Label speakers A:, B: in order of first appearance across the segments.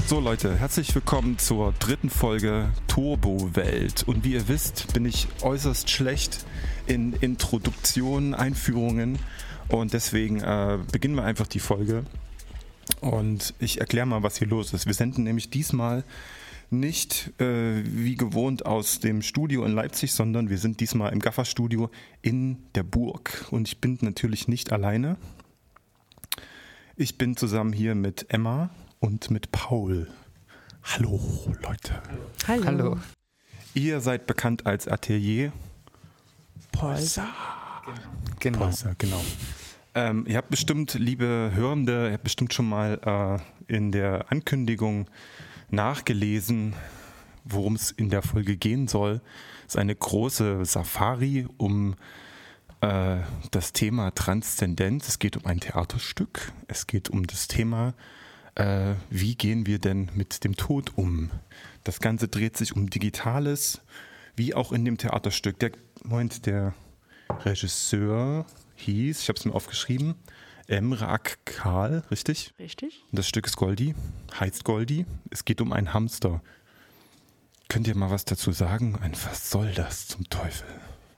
A: So Leute, herzlich willkommen zur dritten Folge Turbo-Welt. Und wie ihr wisst, bin ich äußerst schlecht in Introduktionen, Einführungen. Und deswegen beginnen wir einfach die Folge. Und ich erkläre mal, was hier los ist. Wir senden nämlich diesmal nicht wie gewohnt aus dem Studio in Leipzig, sondern wir sind diesmal im Gaffer-Studio in der Burg. Und ich bin natürlich nicht alleine. Ich bin zusammen hier mit Emma und mit Paul. Hallo Leute.
B: Hallo.
A: Ihr seid bekannt als Atelier Polsa.
B: Genau.
A: Polsa, genau. Ihr habt bestimmt, liebe Hörende, ihr habt bestimmt schon mal in der Ankündigung nachgelesen, worum es in der Folge gehen soll. Es ist eine große Safari um das Thema Transzendenz. Es geht um ein Theaterstück. Es geht um das Thema, wie gehen wir denn mit dem Tod um? Das Ganze dreht sich um Digitales, wie auch in dem Theaterstück. Der Regisseur hieß, ich habe es mir aufgeschrieben, Emre Akkal, richtig?
C: Richtig.
A: Und das Stück ist Goldi, heißt Goldi. Es geht um einen Hamster. Könnt ihr mal was dazu sagen? Was soll das zum Teufel?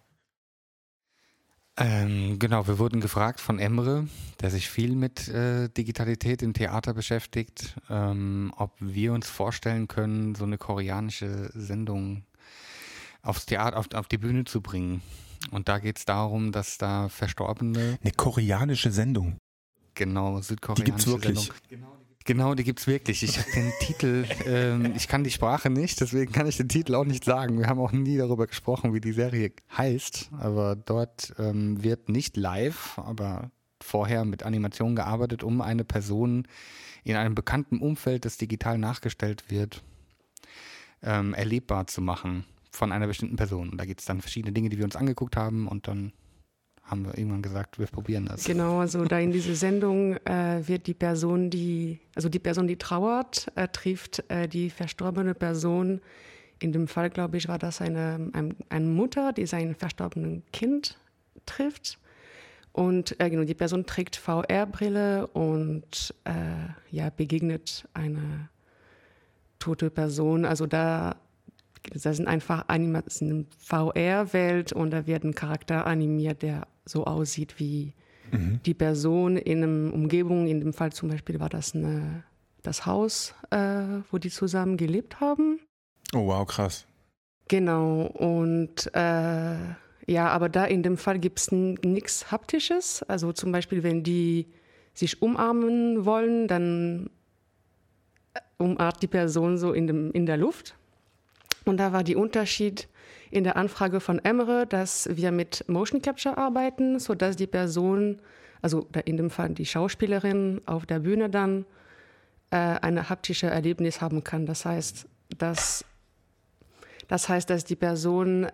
B: Genau, wir wurden gefragt von Emre, der sich viel mit Digitalität im Theater beschäftigt, ob wir uns vorstellen können, so eine koreanische Sendung aufs Theater, auf die Bühne zu bringen. Und da geht es darum, dass da Verstorbene...
A: Eine koreanische Sendung?
B: Genau, südkoreanische
A: Die gibt's wirklich?
B: Sendung. Genau, die gibt's wirklich. Ich habe den Titel, ich kann die Sprache nicht, deswegen kann ich den Titel auch nicht sagen. Wir haben auch nie darüber gesprochen, wie die Serie heißt, aber dort wird nicht live, aber vorher mit Animation gearbeitet, um eine Person in einem bekannten Umfeld, das digital nachgestellt wird, erlebbar zu machen von einer bestimmten Person. Und da gibt es dann verschiedene Dinge, die wir uns angeguckt haben und dann haben wir irgendwann gesagt, wir probieren das.
C: Genau, also da in dieser Sendung wird die Person, die trauert, trifft die verstorbene Person. In dem Fall, glaube ich, war das eine Mutter, die sein verstorbenen Kind trifft. Und genau, die Person trägt VR-Brille und begegnet eine tote Person. Also das sind einfach eine VR-Welt und da wird ein Charakter animiert, der so aussieht wie die Person in einer Umgebung. In dem Fall zum Beispiel war das das Haus, wo die zusammen gelebt haben.
A: Oh wow, krass.
C: Genau, und aber da in dem Fall gibt es nichts Haptisches. Also zum Beispiel, wenn die sich umarmen wollen, dann umarmt die Person so in der Luft. Und da war der Unterschied in der Anfrage von Emre, dass wir mit Motion Capture arbeiten, sodass die Person, also in dem Fall die Schauspielerin auf der Bühne dann ein haptisches Erlebnis haben kann. Das heißt, dass die Person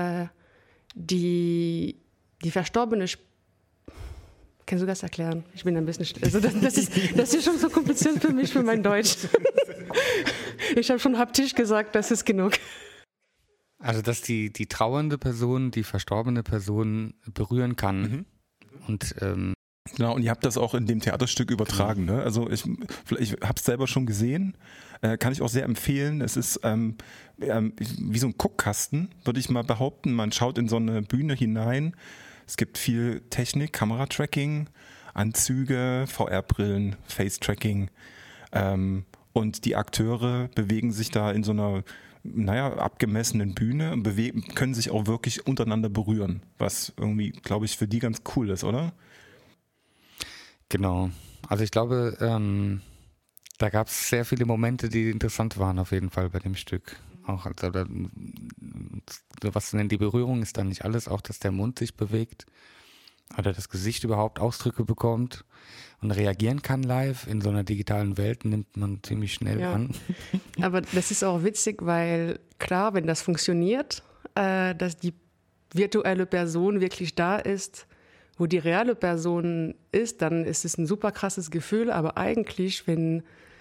C: die Verstorbene kannst du das erklären? Ich bin ein bisschen also das ist schon so kompliziert für mich, für mein Deutsch. Ich habe schon haptisch gesagt, das ist genug.
B: Also, dass die trauernde Person die verstorbene Person berühren kann.
A: Mhm.
B: Und
A: genau, und ihr habt das auch in dem Theaterstück übertragen, ne? Also ich habe es selber schon gesehen, kann ich auch sehr empfehlen. Es ist wie so ein Guckkasten, würde ich mal behaupten. Man schaut in so eine Bühne hinein. Es gibt viel Technik, Kameratracking, Anzüge, VR-Brillen, Face-Tracking und die Akteure bewegen sich da in so einer abgemessenen Bühne und können sich auch wirklich untereinander berühren, was irgendwie, glaube ich, für die ganz cool ist, oder?
B: Genau. Also ich glaube, da gab es sehr viele Momente, die interessant waren auf jeden Fall bei dem Stück. Auch also was nennt die Berührung ist dann nicht alles, auch dass der Mund sich bewegt oder das Gesicht überhaupt Ausdrücke bekommt und reagieren kann live. In so einer digitalen Welt nimmt man ziemlich schnell an.
C: Aber das ist auch witzig, weil klar, wenn das funktioniert, dass die virtuelle Person wirklich da ist, wo die reale Person ist, dann ist es ein super krasses Gefühl. Aber eigentlich, wenn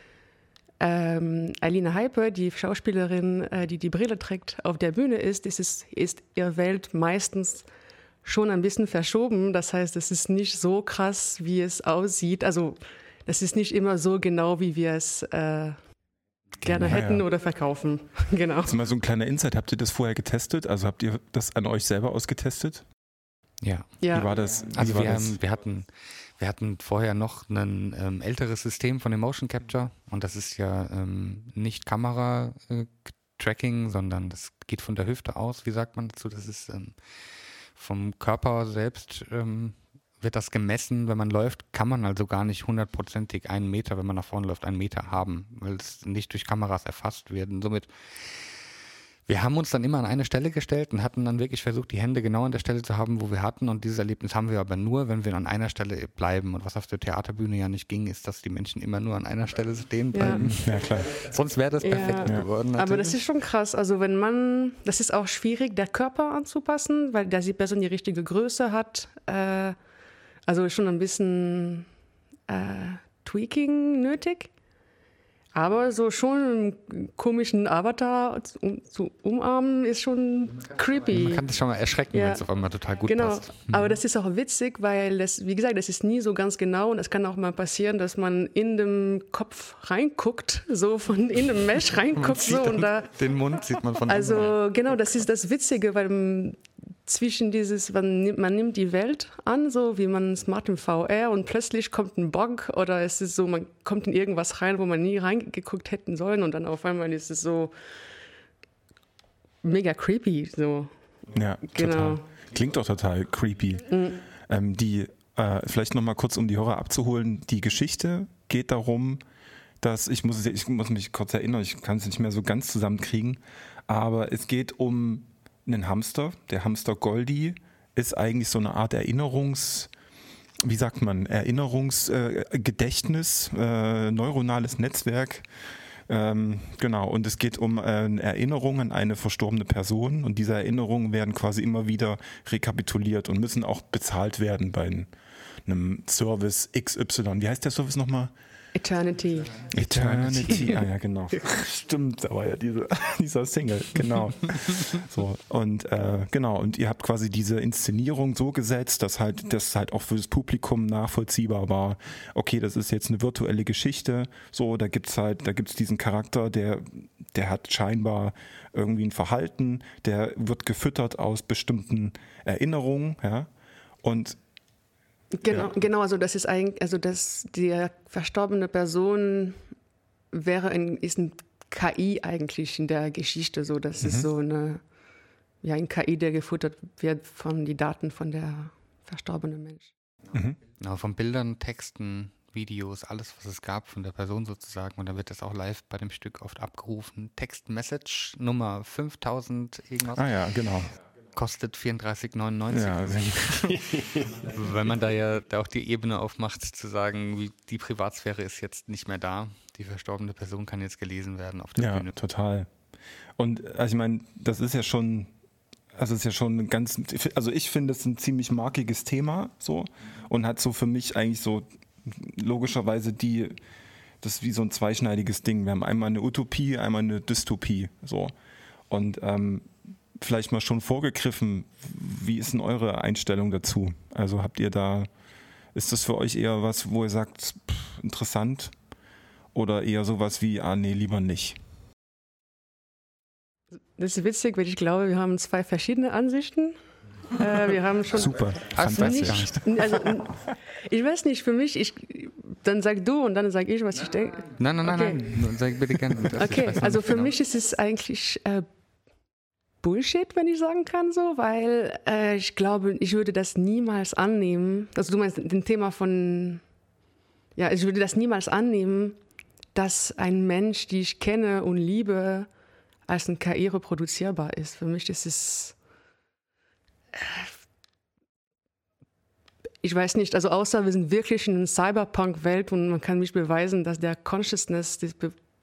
C: Alina Heipe, die Schauspielerin, die Brille trägt, auf der Bühne ist ihre Welt meistens schon ein bisschen verschoben. Das heißt, es ist nicht so krass, wie es aussieht. Also das ist nicht immer so genau, wie wir es gerne hätten oder verkaufen. Genau.
A: Das ist mal so ein kleiner Insight. Habt ihr das vorher getestet? Also habt ihr das an euch selber ausgetestet?
B: Ja.
A: Wie war das?
B: Also wir hatten vorher noch ein älteres System von dem Motion Capture und das ist ja nicht Kamera-Tracking, sondern das geht von der Hüfte aus. Wie sagt man dazu? Das ist vom Körper selbst wird das gemessen. Wenn man läuft, kann man also gar nicht 100%ig 1 Meter, wenn man nach vorne läuft, 1 Meter haben, weil es nicht durch Kameras erfasst wird. Und somit, wir haben uns dann immer an eine Stelle gestellt und hatten dann wirklich versucht, die Hände genau an der Stelle zu haben, wo wir hatten. Und dieses Erlebnis haben wir aber nur, wenn wir an einer Stelle bleiben. Und was auf der Theaterbühne ja nicht ging, ist, dass die Menschen immer nur an einer Stelle stehen bleiben.
A: Ja, klar.
B: Sonst wäre das perfekt geworden. Natürlich.
C: Aber das ist schon krass. Also das ist auch schwierig, der Körper anzupassen, weil da die Person die richtige Größe hat. Also schon ein bisschen Tweaking nötig. Aber so schon einen komischen Avatar zu umarmen ist schon creepy.
B: Man kann das schon mal erschrecken, wenn es auf einmal total gut passt.
C: Genau, aber das ist auch witzig, weil das, wie gesagt, das ist nie so ganz genau und es kann auch mal passieren, dass man in den Kopf reinguckt, so von in den Mesh reinguckt. So, und da,
B: den Mund sieht man von
C: Also genau, das ist das Witzige, weil zwischen man nimmt die Welt an, so wie man es macht im VR und plötzlich kommt ein Bug oder es ist so, man kommt in irgendwas rein, wo man nie reingeguckt hätten sollen und dann auf einmal ist es so mega creepy. So.
A: Ja,
C: genau.
A: Total. Klingt doch total creepy. Vielleicht nochmal kurz, um die Hörer abzuholen, die Geschichte geht darum, dass, ich muss mich kurz erinnern, ich kann es nicht mehr so ganz zusammenkriegen, aber es geht um einen Hamster. Der Hamster Goldie ist eigentlich so eine Art Erinnerungsgedächtnis, neuronales Netzwerk. Genau, und es geht um Erinnerungen an eine verstorbene Person und diese Erinnerungen werden quasi immer wieder rekapituliert und müssen auch bezahlt werden bei einem Service XY. Wie heißt der Service nochmal?
C: Eternity.
A: Ah ja, genau. Stimmt, da war ja dieser Single, genau. So, und genau, und ihr habt quasi diese Inszenierung so gesetzt, dass das halt auch für das Publikum nachvollziehbar war. Okay, das ist jetzt eine virtuelle Geschichte, so, da gibt's diesen Charakter, der hat scheinbar irgendwie ein Verhalten, der wird gefüttert aus bestimmten Erinnerungen, ja, und
C: Genau, also das ist eigentlich, also dass die verstorbene Person ist ein KI eigentlich in der Geschichte so, das ist so ein KI, der gefuttert wird von die Daten von der verstorbenen Mensch.
B: Genau, von Bildern, Texten, Videos, alles, was es gab von der Person sozusagen und dann wird das auch live bei dem Stück oft abgerufen. Text-Message Nummer 5000 irgendwas.
A: Ah ja, genau.
B: Kostet 34,99.
A: Ja,
B: weil man da ja auch die Ebene aufmacht, zu sagen, wie die Privatsphäre ist jetzt nicht mehr da. Die verstorbene Person kann jetzt gelesen werden auf der Bühne. Ja,
A: total. Und also ich meine, das ist ja schon ein ganz, also ich finde es ein ziemlich markiges Thema so und hat so für mich eigentlich so logischerweise das ist wie so ein zweischneidiges Ding. Wir haben einmal eine Utopie, einmal eine Dystopie so und vielleicht mal schon vorgegriffen, wie ist denn eure Einstellung dazu? Also ist das für euch eher was, wo ihr sagt, interessant oder eher sowas wie, nee, lieber nicht?
C: Das ist witzig, weil ich glaube, wir haben 2 verschiedene Ansichten. Wir haben schon
A: super,
C: fantastisch. Also, ich weiß nicht, für mich, dann sag du und dann sag ich, was ich denke.
B: Nein, sag bitte gerne.
C: Okay, also für mich ist es eigentlich Bullshit, wenn ich sagen kann, so, weil ich glaube, ich würde das niemals annehmen. Also du meinst den Thema von, ja, ich würde das niemals annehmen, dass ein Mensch, den ich kenne und liebe, als ein KI reproduzierbar ist. Für mich ist es, ich weiß nicht, also außer wir sind wirklich in einer Cyberpunk-Welt und man kann mich beweisen, dass der Consciousness, das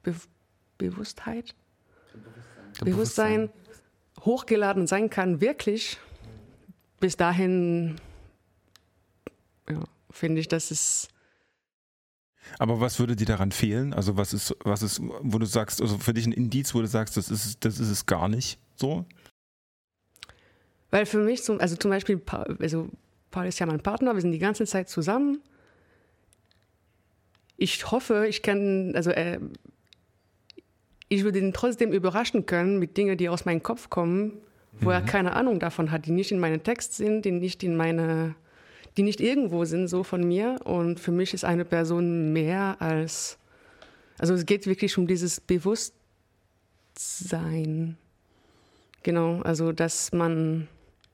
C: Bewusstsein hochgeladen sein kann, wirklich. Bis dahin, finde ich, dass es.
A: Aber was würde dir daran fehlen? Also was ist, wo du sagst, also für dich ein Indiz, wo du sagst, das ist es gar nicht so?
C: Weil für mich, zum Beispiel, Paul ist ja mein Partner, wir sind die ganze Zeit zusammen. Ich hoffe, ich kann, ich würde ihn trotzdem überraschen können mit Dingen, die aus meinem Kopf kommen, wo er keine Ahnung davon hat, die nicht in meinem Text sind, die nicht irgendwo sind, so von mir. Und für mich ist eine Person mehr als, also es geht wirklich um dieses Bewusstsein. Genau, also dass man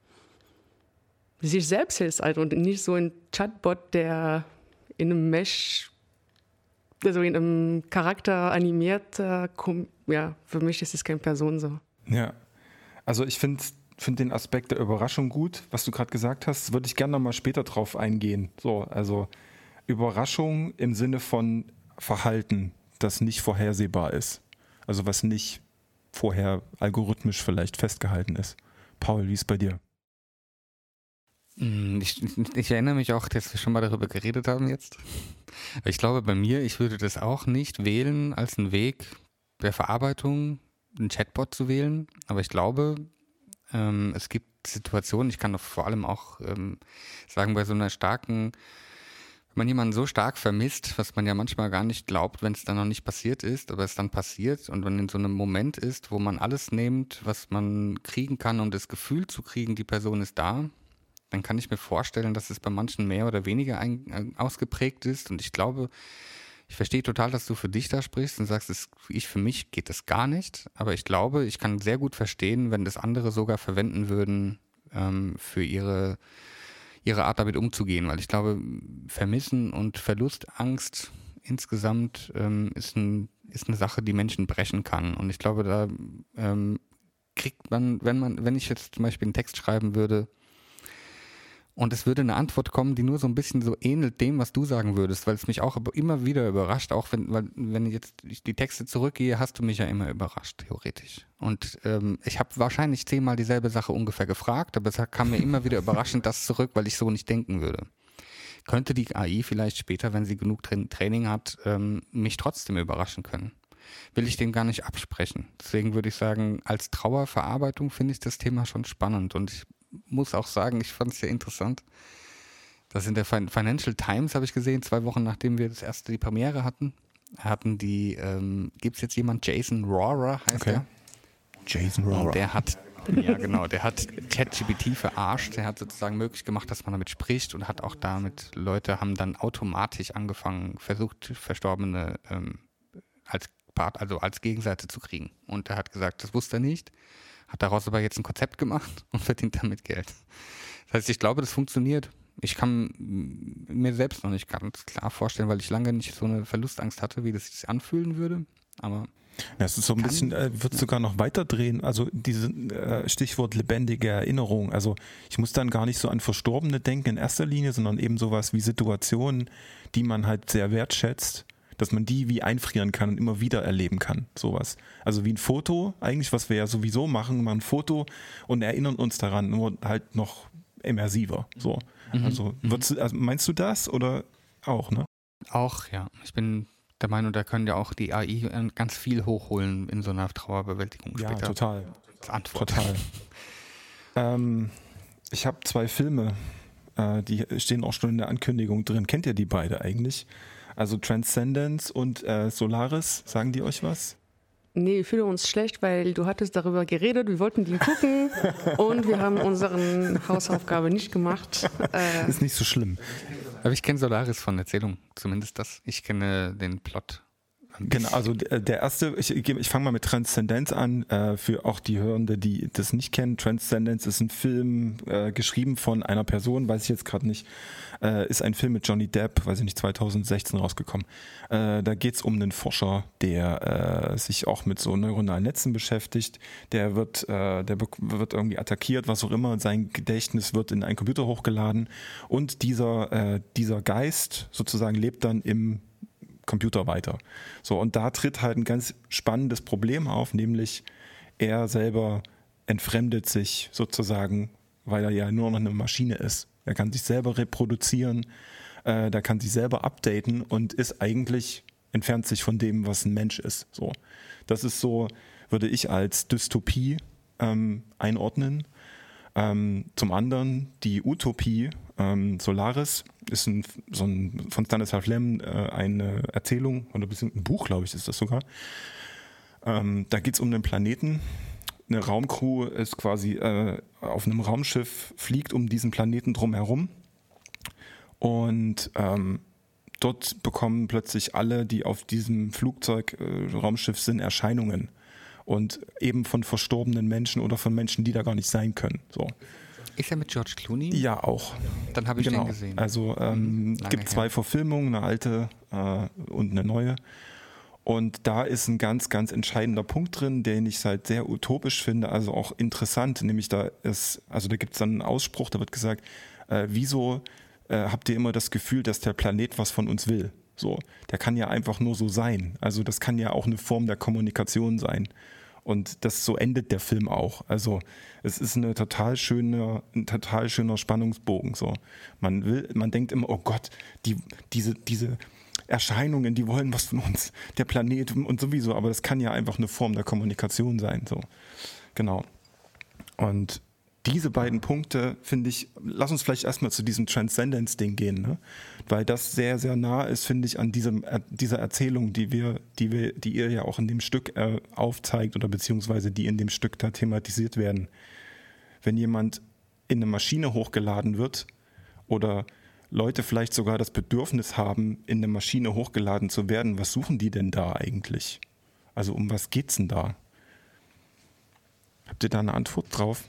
C: sich selbst ist halt und nicht so ein Chatbot, der in einem Mesh, also in einem Charakter animiert, ja, für mich ist es keine Person so.
A: Ja, also ich finde den Aspekt der Überraschung gut, was du gerade gesagt hast, würde ich gerne nochmal später drauf eingehen. So, also Überraschung im Sinne von Verhalten, das nicht vorhersehbar ist. Also was nicht vorher algorithmisch vielleicht festgehalten ist. Paul, wie ist es bei dir?
B: Ich erinnere mich auch, dass wir schon mal darüber geredet haben jetzt. Ich glaube bei mir, ich würde das auch nicht wählen als einen Weg der Verarbeitung, einen Chatbot zu wählen. Aber ich glaube, es gibt Situationen, ich kann doch vor allem auch sagen, bei so einer starken, wenn man jemanden so stark vermisst, was man ja manchmal gar nicht glaubt, wenn es dann noch nicht passiert ist, aber es dann passiert und man in so einem Moment ist, wo man alles nimmt, was man kriegen kann, um das Gefühl zu kriegen, die Person ist da, dann kann ich mir vorstellen, dass es bei manchen mehr oder weniger ausgeprägt ist. Und ich glaube, ich verstehe total, dass du für dich da sprichst und sagst, für mich geht das gar nicht. Aber ich glaube, ich kann sehr gut verstehen, wenn das andere sogar verwenden würden für ihre Art damit umzugehen. Weil ich glaube, Vermissen und Verlustangst insgesamt ist eine Sache, die Menschen brechen kann. Und ich glaube, da kriegt man, wenn ich jetzt zum Beispiel einen Text schreiben würde, und es würde eine Antwort kommen, die nur so ein bisschen so ähnelt dem, was du sagen würdest, weil es mich auch immer wieder überrascht, auch wenn jetzt die Texte zurückgehe, hast du mich ja immer überrascht, theoretisch. Und ich habe wahrscheinlich 10-mal dieselbe Sache ungefähr gefragt, aber es kam mir immer wieder überraschend das zurück, weil ich so nicht denken würde. Könnte die AI vielleicht später, wenn sie genug Training hat, mich trotzdem überraschen können? Will ich dem gar nicht absprechen. Deswegen würde ich sagen, als Trauerverarbeitung finde ich das Thema schon spannend und ich muss auch sagen, ich fand es sehr interessant, dass in der Financial Times, habe ich gesehen, 2 Wochen nachdem wir die Premiere hatten gibt es jetzt jemand, Jason Rohrer heißt er.
A: Jason Rohrer.
B: Und der hat ChatGPT verarscht, der hat sozusagen möglich gemacht, dass man damit spricht und hat auch damit, Leute haben dann automatisch angefangen, versucht, Verstorbene als Gegenseite zu kriegen. Und er hat gesagt, das wusste er nicht. Hat daraus aber jetzt ein Konzept gemacht und verdient damit Geld. Das heißt, ich glaube, das funktioniert. Ich kann mir selbst noch nicht ganz klar vorstellen, weil ich lange nicht so eine Verlustangst hatte, wie das sich anfühlen würde. Aber
A: es ist so ein bisschen, wird sogar noch weiter drehen. Also dieses Stichwort lebendige Erinnerung. Also ich muss dann gar nicht so an Verstorbene denken in erster Linie, sondern eben sowas wie Situationen, die man halt sehr wertschätzt, dass man die wie einfrieren kann und immer wieder erleben kann, sowas. Also wie ein Foto, eigentlich, was wir ja sowieso machen, mal ein Foto und erinnern uns daran, nur halt noch immersiver. So. Also meinst du das oder auch, ne?
B: Auch, ja. Ich bin der Meinung, da können ja auch die AI ganz viel hochholen in so einer Trauerbewältigung später.
A: Ja, total.
B: Als Antwort.
A: Total. Ich habe 2 Filme, die stehen auch schon in der Ankündigung drin. Kennt ihr die beide eigentlich? Also Transcendence und Solaris, sagen die euch was?
C: Nee, wir fühlen uns schlecht, weil du hattest darüber geredet, wir wollten die gucken und wir haben unsere Hausaufgabe nicht gemacht.
A: Ist nicht so schlimm.
B: Aber ich kenne Solaris von Erzählung, zumindest das. Ich kenne den Plot.
A: Genau, also der erste, ich fange mal mit Transcendence an, für auch die Hörende, die das nicht kennen. Transcendence ist ein Film, geschrieben von einer Person, weiß ich jetzt gerade nicht, ist ein Film mit Johnny Depp, weiß ich nicht, 2016 rausgekommen. Da geht es um einen Forscher, der sich auch mit so neuronalen Netzen beschäftigt. Der wird irgendwie attackiert, was auch immer, und sein Gedächtnis wird in einen Computer hochgeladen und dieser Geist sozusagen lebt dann im Computer weiter. So, und da tritt halt ein ganz spannendes Problem auf, nämlich er selber entfremdet sich sozusagen, weil er ja nur noch eine Maschine ist. Er kann sich selber reproduzieren, der kann sich selber updaten und entfernt sich von dem, was ein Mensch ist. So, das ist so, würde ich als Dystopie einordnen. Zum anderen die Utopie, Solaris ist von Stanislav Lem eine Erzählung oder ein Buch, glaube ich, ist das sogar, Da geht es um einen Planeten. Eine Raumcrew ist quasi auf einem Raumschiff, fliegt um diesen Planeten drumherum. Und dort bekommen plötzlich alle, die auf diesem Flugzeug, Raumschiff sind, Erscheinungen. Und eben von verstorbenen Menschen oder von Menschen, die da gar nicht sein können. So.
B: Ist er mit George Clooney?
A: Ja, auch.
B: Dann habe ich den gesehen.
A: Also gibt 2 Verfilmungen, eine alte und eine neue. Und da ist ein ganz, ganz entscheidender Punkt drin, den ich halt sehr utopisch finde, also auch interessant. Nämlich da gibt es dann einen Ausspruch, da wird gesagt, wieso habt ihr immer das Gefühl, dass der Planet was von uns will? So, der kann ja einfach nur so sein. Also das kann ja auch eine Form der Kommunikation sein. Und so endet der Film auch. Also es ist ein total schöner Spannungsbogen. So. Man denkt immer, oh Gott, diese Erscheinungen, die wollen was von uns, der Planet und sowieso, aber das kann ja einfach eine Form der Kommunikation sein. So. Genau. Und diese beiden Punkte, finde ich, lass uns vielleicht erstmal zu diesem Transcendence-Ding gehen, ne? Weil das sehr, sehr nah ist, finde ich, an dieser Erzählung, die ihr ja auch in dem Stück aufzeigt oder beziehungsweise die in dem Stück da thematisiert werden. Wenn jemand in eine Maschine hochgeladen wird oder Leute vielleicht sogar das Bedürfnis haben, in eine Maschine hochgeladen zu werden, was suchen die denn da eigentlich? Also um was geht's denn da? Habt ihr da eine Antwort drauf?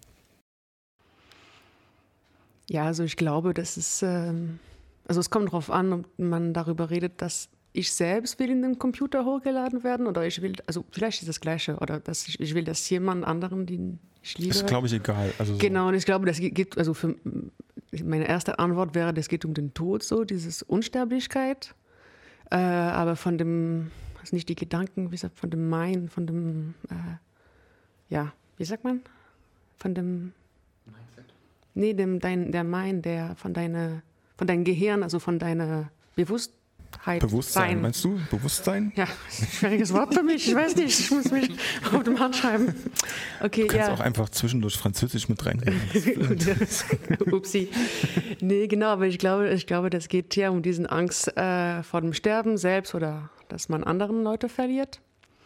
C: Ja, also ich glaube, das ist, also es kommt darauf an, ob man darüber redet, dass ich selbst will in den Computer hochgeladen werden oder ich will, also vielleicht ist das Gleiche oder dass ich will, dass jemand anderen, den ich liebe.
A: Das ist, glaube ich, egal. Also
C: genau, und ich glaube, das geht, also für meine erste Antwort wäre, das geht um den Tod, so, dieses Unsterblichkeit, aber von dem, also nicht die Gedanken, wie sagt, von dem Mind, von dem, ja, wie sagt man? Von dem Nee, der Mind, von deinem Gehirn, also von deiner Bewusstheit.
A: Bewusstsein, meinst du? Bewusstsein?
C: Ja, das ist ein schwieriges Wort für mich. Ich weiß nicht, ich muss mich auf dem Handschreiben. Okay,
A: du kannst auch einfach zwischendurch Französisch mit reinreden.
C: Upsi. Nee, genau, aber ich glaube, das geht hier um diesen Angst vor dem Sterben selbst oder dass man anderen Leute verliert.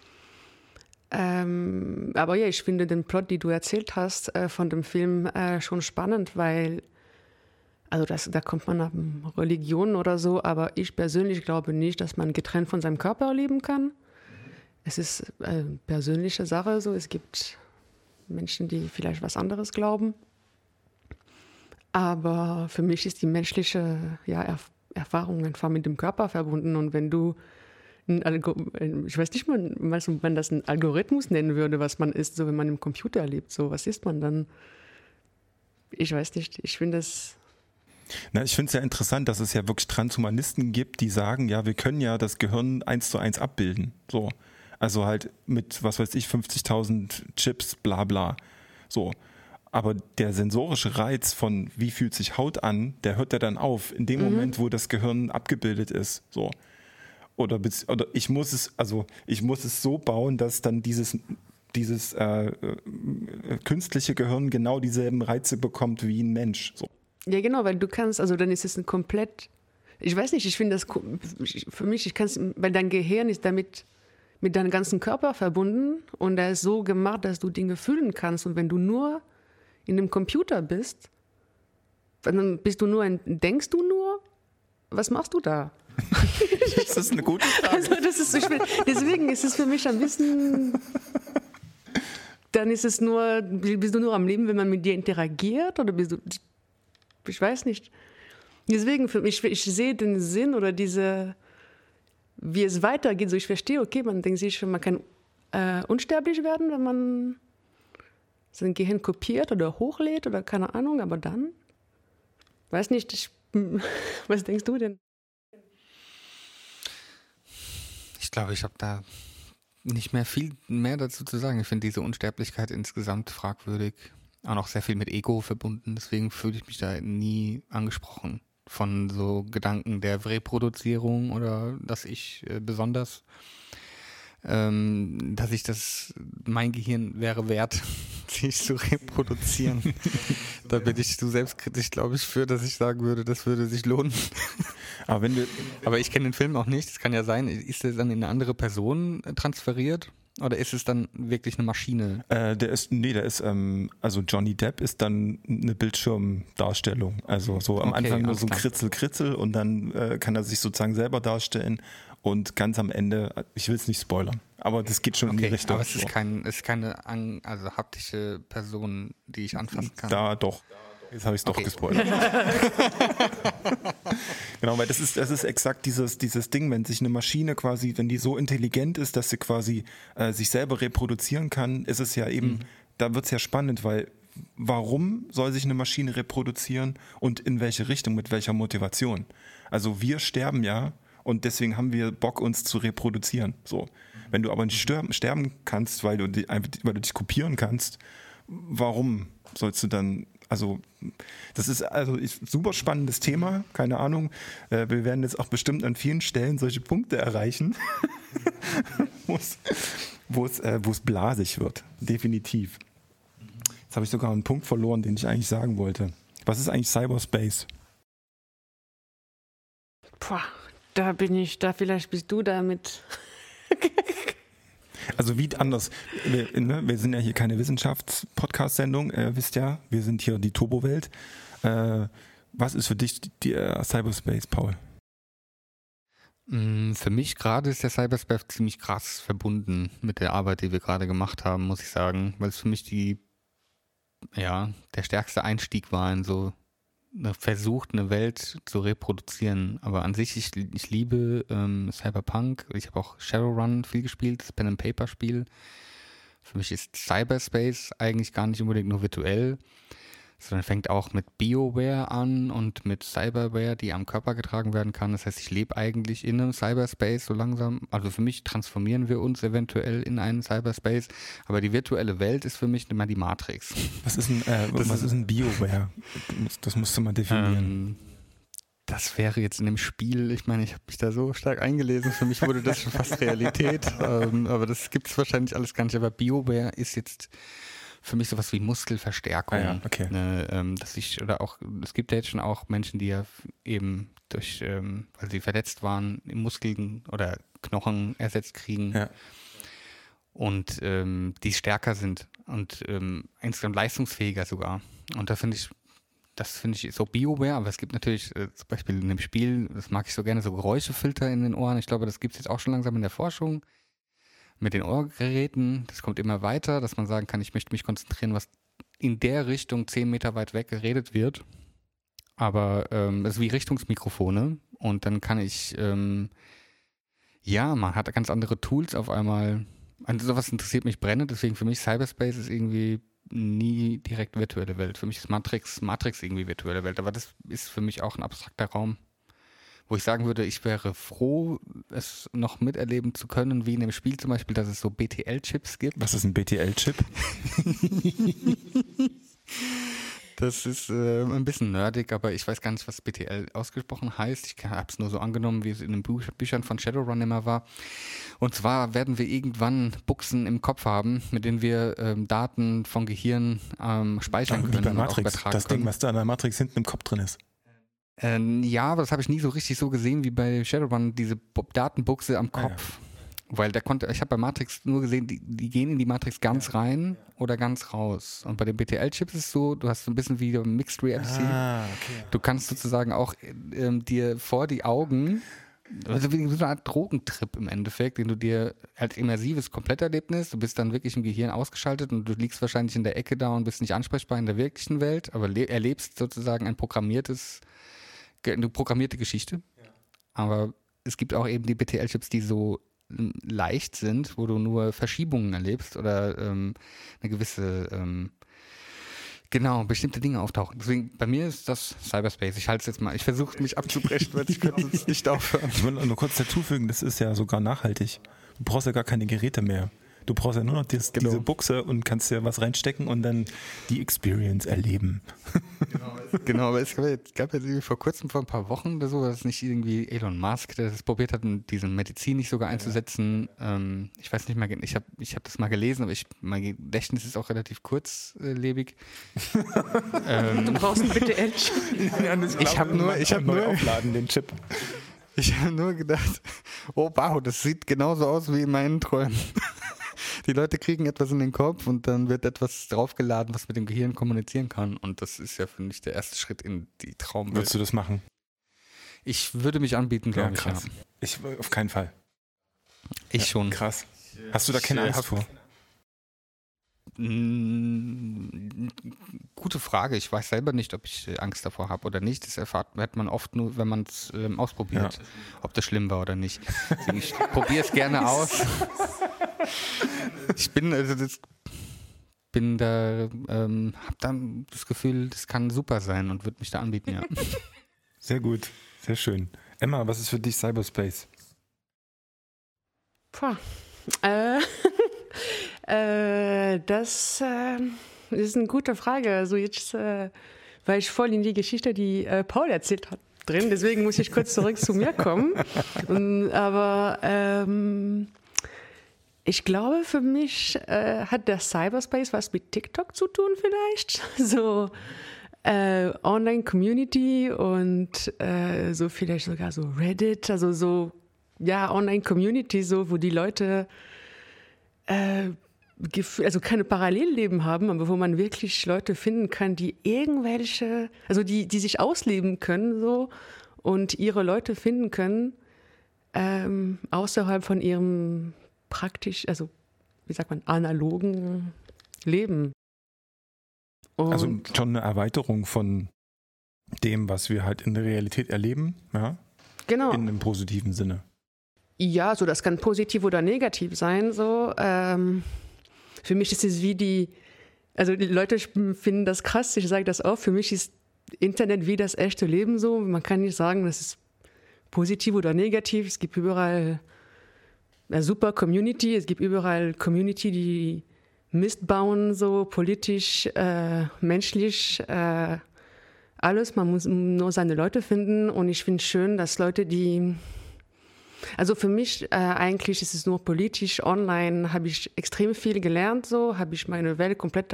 C: Aber ja, ich finde den Plot, den du erzählt hast, von dem Film schon spannend, weil, also da kommt man auf Religion oder so, aber ich persönlich glaube nicht, dass man getrennt von seinem Körper leben kann. Es ist eine persönliche Sache, so. Es gibt Menschen, die vielleicht was anderes glauben. Aber für mich ist die menschliche Erfahrung einfach mit dem Körper verbunden. Und wenn du ich weiß nicht mal, wenn man das einen Algorithmus nennen würde, was man ist, so wenn man im Computer lebt, so was ist man dann? Ich weiß nicht, ich finde das...
A: Ich finde es ja interessant, dass es ja wirklich Transhumanisten gibt, die sagen, ja, wir können ja das Gehirn 1:1 abbilden, so. Also halt mit, was weiß ich, 50.000 Chips, bla bla, so. Aber der sensorische Reiz von, wie fühlt sich Haut an, der hört ja dann auf, in dem Moment, wo das Gehirn abgebildet ist, so. Oder ich muss es so bauen, dass dann dieses künstliche Gehirn genau dieselben Reize bekommt wie ein Mensch. So.
C: Ja, genau, weil du kannst, also dann ist es ein komplett, ich weiß nicht, ich finde das, für mich, weil dein Gehirn ist damit mit deinem ganzen Körper verbunden und er ist so gemacht, dass du Dinge fühlen kannst und wenn du nur in einem Computer bist, dann denkst du nur, was machst du da?
A: Das ist eine gute Frage.
C: Also deswegen ist es für mich ein bisschen, dann ist es nur, bist du nur am Leben, wenn man mit dir interagiert oder ich weiß nicht. Deswegen für mich, ich sehe den Sinn oder wie es weitergeht, so ich verstehe, okay, man denkt sich, man kann unsterblich werden, wenn man sein Gehirn kopiert oder hochlädt oder keine Ahnung, aber dann, weiß nicht, was denkst du denn?
B: Ich glaube, ich habe da nicht mehr viel mehr dazu zu sagen. Ich finde diese Unsterblichkeit insgesamt fragwürdig. Auch noch sehr viel mit Ego verbunden. Deswegen fühle ich mich da nie angesprochen von so Gedanken der Reproduzierung oder dass ich besonders, dass mein Gehirn wäre wert, sich zu reproduzieren. Da bin ich zu selbstkritisch, glaube ich, für, dass ich sagen würde, das würde sich lohnen.
A: Aber ich
B: kenne den Film auch nicht. Es kann ja sein, ist er dann in eine andere Person transferiert? Oder ist es dann wirklich eine Maschine?
A: Also Johnny Depp ist dann eine Bildschirmdarstellung. Also so am Anfang nur so ein Kritzel und dann kann er sich sozusagen selber darstellen und ganz am Ende, ich will es nicht spoilern, aber das geht schon in die Richtung.
B: Aber es ist keine haptische Person, die ich anfassen kann.
A: Da doch. Jetzt habe ich es doch gespoilert. Genau, weil das ist exakt dieses Ding, wenn sich eine Maschine quasi, wenn die so intelligent ist, dass sie quasi sich selber reproduzieren kann, ist es ja eben, da wird es ja spannend, weil warum soll sich eine Maschine reproduzieren und in welche Richtung, mit welcher Motivation? Also wir sterben ja und deswegen haben wir Bock, uns zu reproduzieren. So. Wenn du aber nicht sterben kannst, weil du dich kopieren kannst, warum sollst du dann, also das ist super spannendes Thema, keine Ahnung. Wir werden jetzt auch bestimmt an vielen Stellen solche Punkte erreichen, wo es blasig wird, definitiv. Jetzt habe ich sogar einen Punkt verloren, den ich eigentlich sagen wollte. Was ist eigentlich Cyberspace?
C: Vielleicht bist du damit.
A: Also wie anders, wir sind ja hier keine Wissenschafts-Podcast-Sendung, wisst ja, wir sind hier die Turbowelt. Was ist für dich der Cyberspace, Paul?
B: Für mich gerade ist der Cyberspace ziemlich krass verbunden mit der Arbeit, die wir gerade gemacht haben, muss ich sagen, weil es für mich der stärkste Einstieg war in so versucht, eine Welt zu reproduzieren. Aber an sich, ich liebe Cyberpunk. Ich habe auch Shadowrun viel gespielt, das Pen-and-Paper-Spiel. Für mich ist Cyberspace eigentlich gar nicht unbedingt nur virtuell, sondern fängt auch mit BioWare an und mit Cyberware, die am Körper getragen werden kann. Das heißt, ich lebe eigentlich in einem Cyberspace so langsam. Also für mich transformieren wir uns eventuell in einen Cyberspace, aber die virtuelle Welt ist für mich immer die Matrix.
A: Was ist ein BioWare? Das musst du mal definieren.
B: Das wäre jetzt in dem Spiel, ich meine, ich habe mich da so stark eingelesen, für mich wurde das schon fast Realität, aber das gibt es wahrscheinlich alles gar nicht. Aber BioWare ist jetzt für mich sowas wie Muskelverstärkung.
A: Okay.
B: Es gibt ja jetzt schon auch Menschen, die ja eben weil sie verletzt waren, Muskeln oder Knochen ersetzt kriegen und die stärker sind und insgesamt leistungsfähiger sogar. Und das finde ich so BioWare, aber es gibt natürlich zum Beispiel in dem Spiel, das mag ich so gerne, so Geräuschefilter in den Ohren. Ich glaube, das gibt es jetzt auch schon langsam in der Forschung. Mit den Ohrgeräten, das kommt immer weiter, dass man sagen kann, ich möchte mich konzentrieren, was in der Richtung 10 Meter weit weg geredet wird. Aber es ist wie Richtungsmikrofone und dann kann ich, man hat ganz andere Tools auf einmal. Also sowas interessiert mich brennend, deswegen für mich Cyberspace ist irgendwie nie direkt virtuelle Welt. Für mich ist Matrix irgendwie virtuelle Welt, aber das ist für mich auch ein abstrakter Raum, wo ich sagen würde, ich wäre froh, es noch miterleben zu können, wie in dem Spiel zum Beispiel, dass es so BTL-Chips gibt.
A: Was ist ein BTL-Chip?
B: Das ist ein bisschen nerdig, aber ich weiß gar nicht, was BTL ausgesprochen heißt. Ich habe es nur so angenommen, wie es in den Büchern von Shadowrun immer war. Und zwar werden wir irgendwann Buchsen im Kopf haben, mit denen wir Daten vom Gehirn speichern können.
A: Wie bei
B: und auch
A: Matrix,
B: übertragen
A: das
B: können.
A: Ding, was da an der Matrix hinten im Kopf drin ist.
B: Ja, aber das habe ich nie so richtig so gesehen wie bei Shadowrun, diese Datenbuchse am Kopf. Weil ich habe bei Matrix nur gesehen, die gehen in die Matrix ganz rein oder ganz raus. Und bei den BTL-Chips ist es so, du hast so ein bisschen wie Mixed Reality.
A: Okay.
B: Du kannst sozusagen auch dir vor die Augen, also wie so eine Art Drogentrip im Endeffekt, den du dir als immersives Kompletterlebnis, du bist dann wirklich im Gehirn ausgeschaltet und du liegst wahrscheinlich in der Ecke da und bist nicht ansprechbar in der wirklichen Welt, aber erlebst sozusagen eine programmierte Geschichte. Ja. Aber es gibt auch eben die BTL-Chips, die so leicht sind, wo du nur Verschiebungen erlebst oder eine gewisse, bestimmte Dinge auftauchen. Deswegen, bei mir ist das Cyberspace. Ich halte es jetzt mal, ich versuche mich abzubrechen, weil ich könnte es nicht aufhören.
A: Ich will nur kurz dazufügen, das ist ja sogar nachhaltig. Du brauchst ja gar keine Geräte mehr. Du brauchst ja nur noch diese Buchse und kannst dir was reinstecken und dann die Experience erleben.
B: Genau, aber es gab jetzt vor kurzem, vor ein paar Wochen oder so, dass nicht irgendwie Elon Musk, der das probiert hat, diese Medizin nicht sogar einzusetzen. Ich weiß nicht mehr, ich hab das mal gelesen, aber mein Gedächtnis ist auch relativ kurzlebig.
C: Du brauchst einen BTL-Chip.
B: Ich habe nur
A: aufladen, den Chip.
B: Ich habe nur gedacht, oh wow, das sieht genauso aus wie in meinen Träumen. Die Leute kriegen etwas in den Kopf und dann wird etwas draufgeladen, was mit dem Gehirn kommunizieren kann. Und das ist ja, finde ich, der erste Schritt in die Traumwelt.
A: Würdest du das machen?
B: Ich würde mich anbieten, glaube ich.
A: Krass.
B: Ja.
A: Ich auf keinen Fall.
B: Ich schon.
A: Krass. Hast du da keine Angst vor?
B: Gute Frage. Ich weiß selber nicht, ob ich Angst davor habe oder nicht. Das erfährt man oft nur, wenn man es ausprobiert, ob das schlimm war oder nicht. Deswegen, ich probiere es gerne aus. Ich bin da, habe dann das Gefühl, das kann super sein und würde mich da anbieten, ja.
A: Sehr gut, sehr schön. Emma, was ist für dich Cyberspace?
C: Das ist eine gute Frage. Also jetzt war ich voll in die Geschichte, die Paul erzählt hat, drin. Deswegen muss ich kurz zurück zu mir kommen. Aber ich glaube, für mich hat der Cyberspace was mit TikTok zu tun vielleicht. So Online-Community und so vielleicht sogar so Reddit, also so Online-Community, so wo die Leute also keine Parallelleben haben, aber wo man wirklich Leute finden kann, die irgendwelche, also die sich ausleben können so und ihre Leute finden können außerhalb von ihrem also wie sagt man, analogen Leben. Und
A: also schon eine Erweiterung von dem, was wir halt in der Realität erleben, ja?
C: Genau.
A: In einem positiven Sinne.
C: Ja, so das kann positiv oder negativ sein. So. Für mich ist es wie die Leute finden das krass, ich sage das auch, für mich ist Internet wie das echte Leben so. Man kann nicht sagen, das ist positiv oder negativ. Es gibt überall eine super Community, es gibt überall Community, die Mist bauen, so politisch, menschlich, alles. Man muss nur seine Leute finden und ich finde es schön, dass Leute, also für mich eigentlich ist es nur politisch, online habe ich extrem viel gelernt, so habe ich meine Welt komplett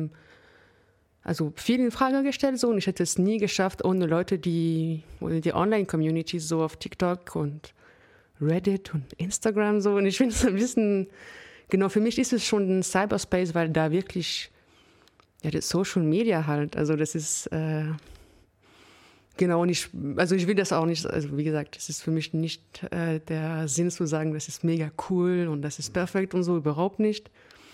C: viel in Frage gestellt, so, und ich hätte es nie geschafft ohne Leute, die Online-Community so auf TikTok und Reddit und Instagram so, und ich finde es ein bisschen, genau, für mich ist es schon ein Cyberspace, weil da wirklich, das Social Media halt, also das ist, genau, und ich will das auch nicht, also wie gesagt, das ist für mich nicht der Sinn zu sagen, das ist mega cool und das ist perfekt und so, überhaupt nicht.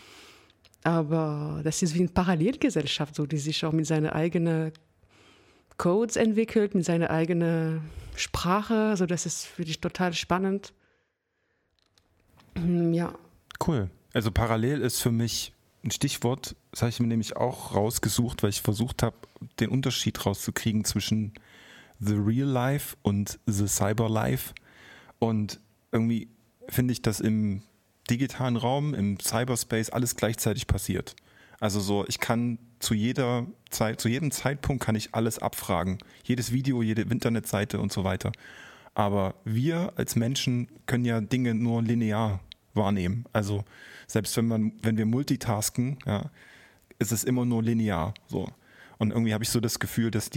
C: Aber das ist wie eine Parallelgesellschaft, so, die sich auch mit seinen eigenen Codes entwickelt, mit seiner eigenen Sprache, also das ist für dich total spannend. Ja.
A: Cool. Also parallel ist für mich ein Stichwort, das habe ich mir nämlich auch rausgesucht, weil ich versucht habe, den Unterschied rauszukriegen zwischen the real life und the cyber life. Und irgendwie finde ich, dass im digitalen Raum, im Cyberspace alles gleichzeitig passiert. Also so, ich kann zu jedem Zeitpunkt kann ich alles abfragen. Jedes Video, jede Internetseite und so weiter. Aber wir als Menschen können ja Dinge nur linear wahrnehmen. Also selbst wenn wir multitasken, ja, ist es immer nur linear. So. Und irgendwie habe ich so das Gefühl, dass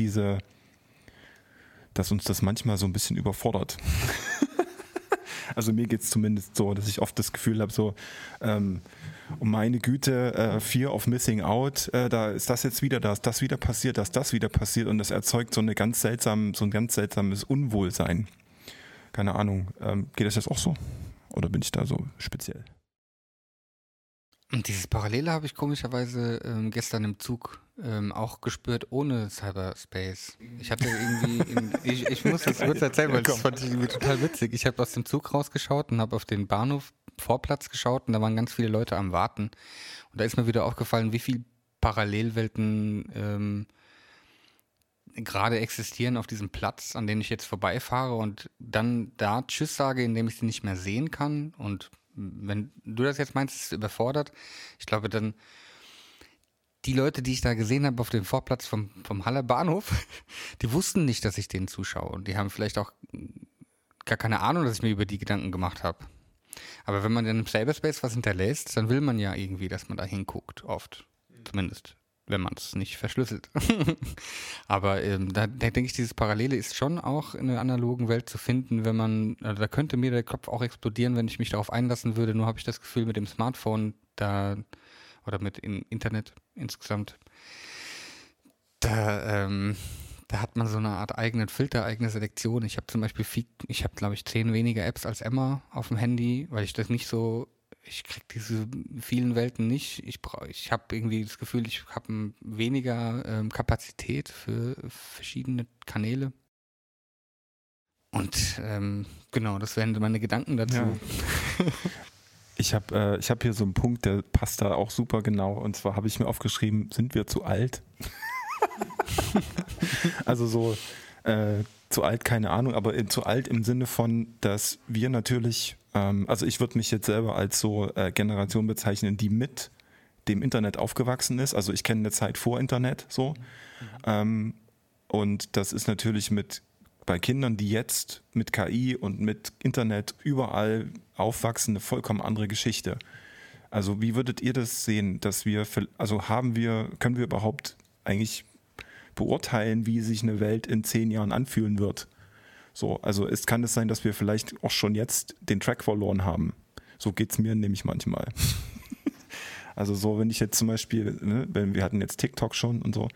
A: uns das manchmal so ein bisschen überfordert. Also mir geht es zumindest so, dass ich oft das Gefühl habe, so, um meine Güte, Fear of Missing Out, da ist das jetzt wieder, da ist das wieder passiert, da ist das wieder passiert, und das erzeugt so ein ganz seltsames Unwohlsein. Keine Ahnung, geht das jetzt auch so? Oder bin ich da so speziell?
B: Und dieses Parallele habe ich komischerweise gestern im Zug auch gespürt, ohne Cyberspace. Ich hatte irgendwie, ich muss das kurz erzählen, weil das fand ich irgendwie total witzig. Ich habe aus dem Zug rausgeschaut und habe auf den Bahnhof Vorplatz geschaut und da waren ganz viele Leute am Warten. Und da ist mir wieder aufgefallen, wie viele Parallelwelten gerade existieren auf diesem Platz, an dem ich jetzt vorbeifahre und dann da Tschüss sage, indem ich sie nicht mehr sehen kann. Und wenn du das jetzt meinst, ist es überfordert. Ich glaube dann, die Leute, die ich da gesehen habe auf dem Vorplatz vom Haller Bahnhof, die wussten nicht, dass ich denen zuschaue. Und die haben vielleicht auch gar keine Ahnung, dass ich mir über die Gedanken gemacht habe. Aber wenn man dann im Cyberspace was hinterlässt, dann will man ja irgendwie, dass man da hinguckt, oft. Zumindest wenn man es nicht verschlüsselt. Aber da denke ich, dieses Parallele ist schon auch in der analogen Welt zu finden, wenn man, also da könnte mir der Kopf auch explodieren, wenn ich mich darauf einlassen würde. Nur habe ich das Gefühl, mit dem Smartphone da oder mit Internet insgesamt, da hat man so eine Art eigenen Filter, eigene Selektion. Ich habe zum Beispiel glaube ich 10 weniger Apps als Emma auf dem Handy, weil ich das nicht so, ich kriege diese vielen Welten nicht. Ich habe irgendwie das Gefühl, ich habe weniger Kapazität für verschiedene Kanäle. Und genau, das wären meine Gedanken dazu.
A: Ja. Ich hab hier so einen Punkt, der passt da auch super genau. Und zwar habe ich mir aufgeschrieben, sind wir zu alt? Also so zu alt, keine Ahnung, aber zu alt im Sinne von, dass wir natürlich, also ich würde mich jetzt selber als so Generation bezeichnen, die mit dem Internet aufgewachsen ist. Also ich kenne eine Zeit vor Internet so. Und das ist natürlich bei Kindern, die jetzt mit KI und mit Internet überall aufwachsen, eine vollkommen andere Geschichte. Also wie würdet ihr das sehen, dass können wir überhaupt eigentlich beurteilen, wie sich eine Welt in 10 Jahren anfühlen wird? So, also kann es sein, dass wir vielleicht auch schon jetzt den Track verloren haben. So geht es mir nämlich manchmal. Also so, wenn ich jetzt zum Beispiel, wir hatten jetzt TikTok schon und so,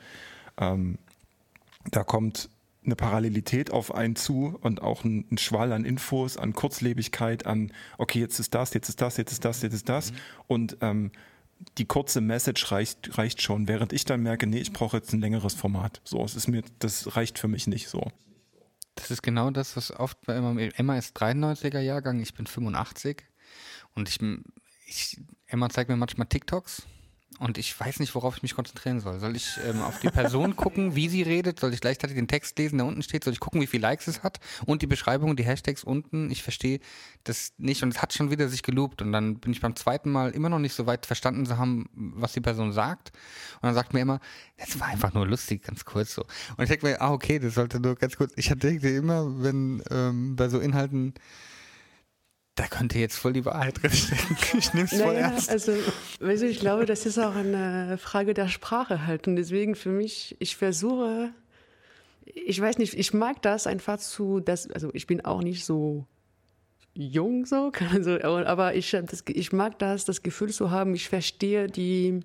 A: da kommt eine Parallelität auf einen zu und auch ein Schwall an Infos, an Kurzlebigkeit, an okay, jetzt ist das, jetzt ist das, jetzt ist das, jetzt ist das. Und die kurze Message reicht schon, während ich dann merke, nee, ich brauche jetzt ein längeres Format. So, das reicht für mich nicht so.
B: Das ist genau das, was oft bei Emma ist 93er Jahrgang, ich bin 85 und Emma zeigt mir manchmal TikToks. Und ich weiß nicht, worauf ich mich konzentrieren soll. Soll ich auf die Person gucken, wie sie redet? Soll ich gleichzeitig den Text lesen, der unten steht? Soll ich gucken, wie viele Likes es hat? Und die Beschreibung, die Hashtags unten? Ich verstehe das nicht. Und es hat schon wieder sich geloopt. Und dann bin ich beim zweiten Mal immer noch nicht so weit verstanden zu haben, was die Person sagt. Und dann sagt mir immer, das war einfach nur lustig, ganz kurz so. Und ich denke mir, okay, das sollte nur ganz kurz. Ich denke immer, wenn bei so Inhalten, da könnte jetzt voll die Wahrheit drinstecken. Ich nehme es voll ernst.
C: Also, weißt du, ich glaube, das ist auch eine Frage der Sprache halt. Und deswegen für mich, ich versuche, ich weiß nicht, ich mag das einfach also ich bin auch nicht so jung so, aber ich mag das Gefühl zu haben, ich verstehe die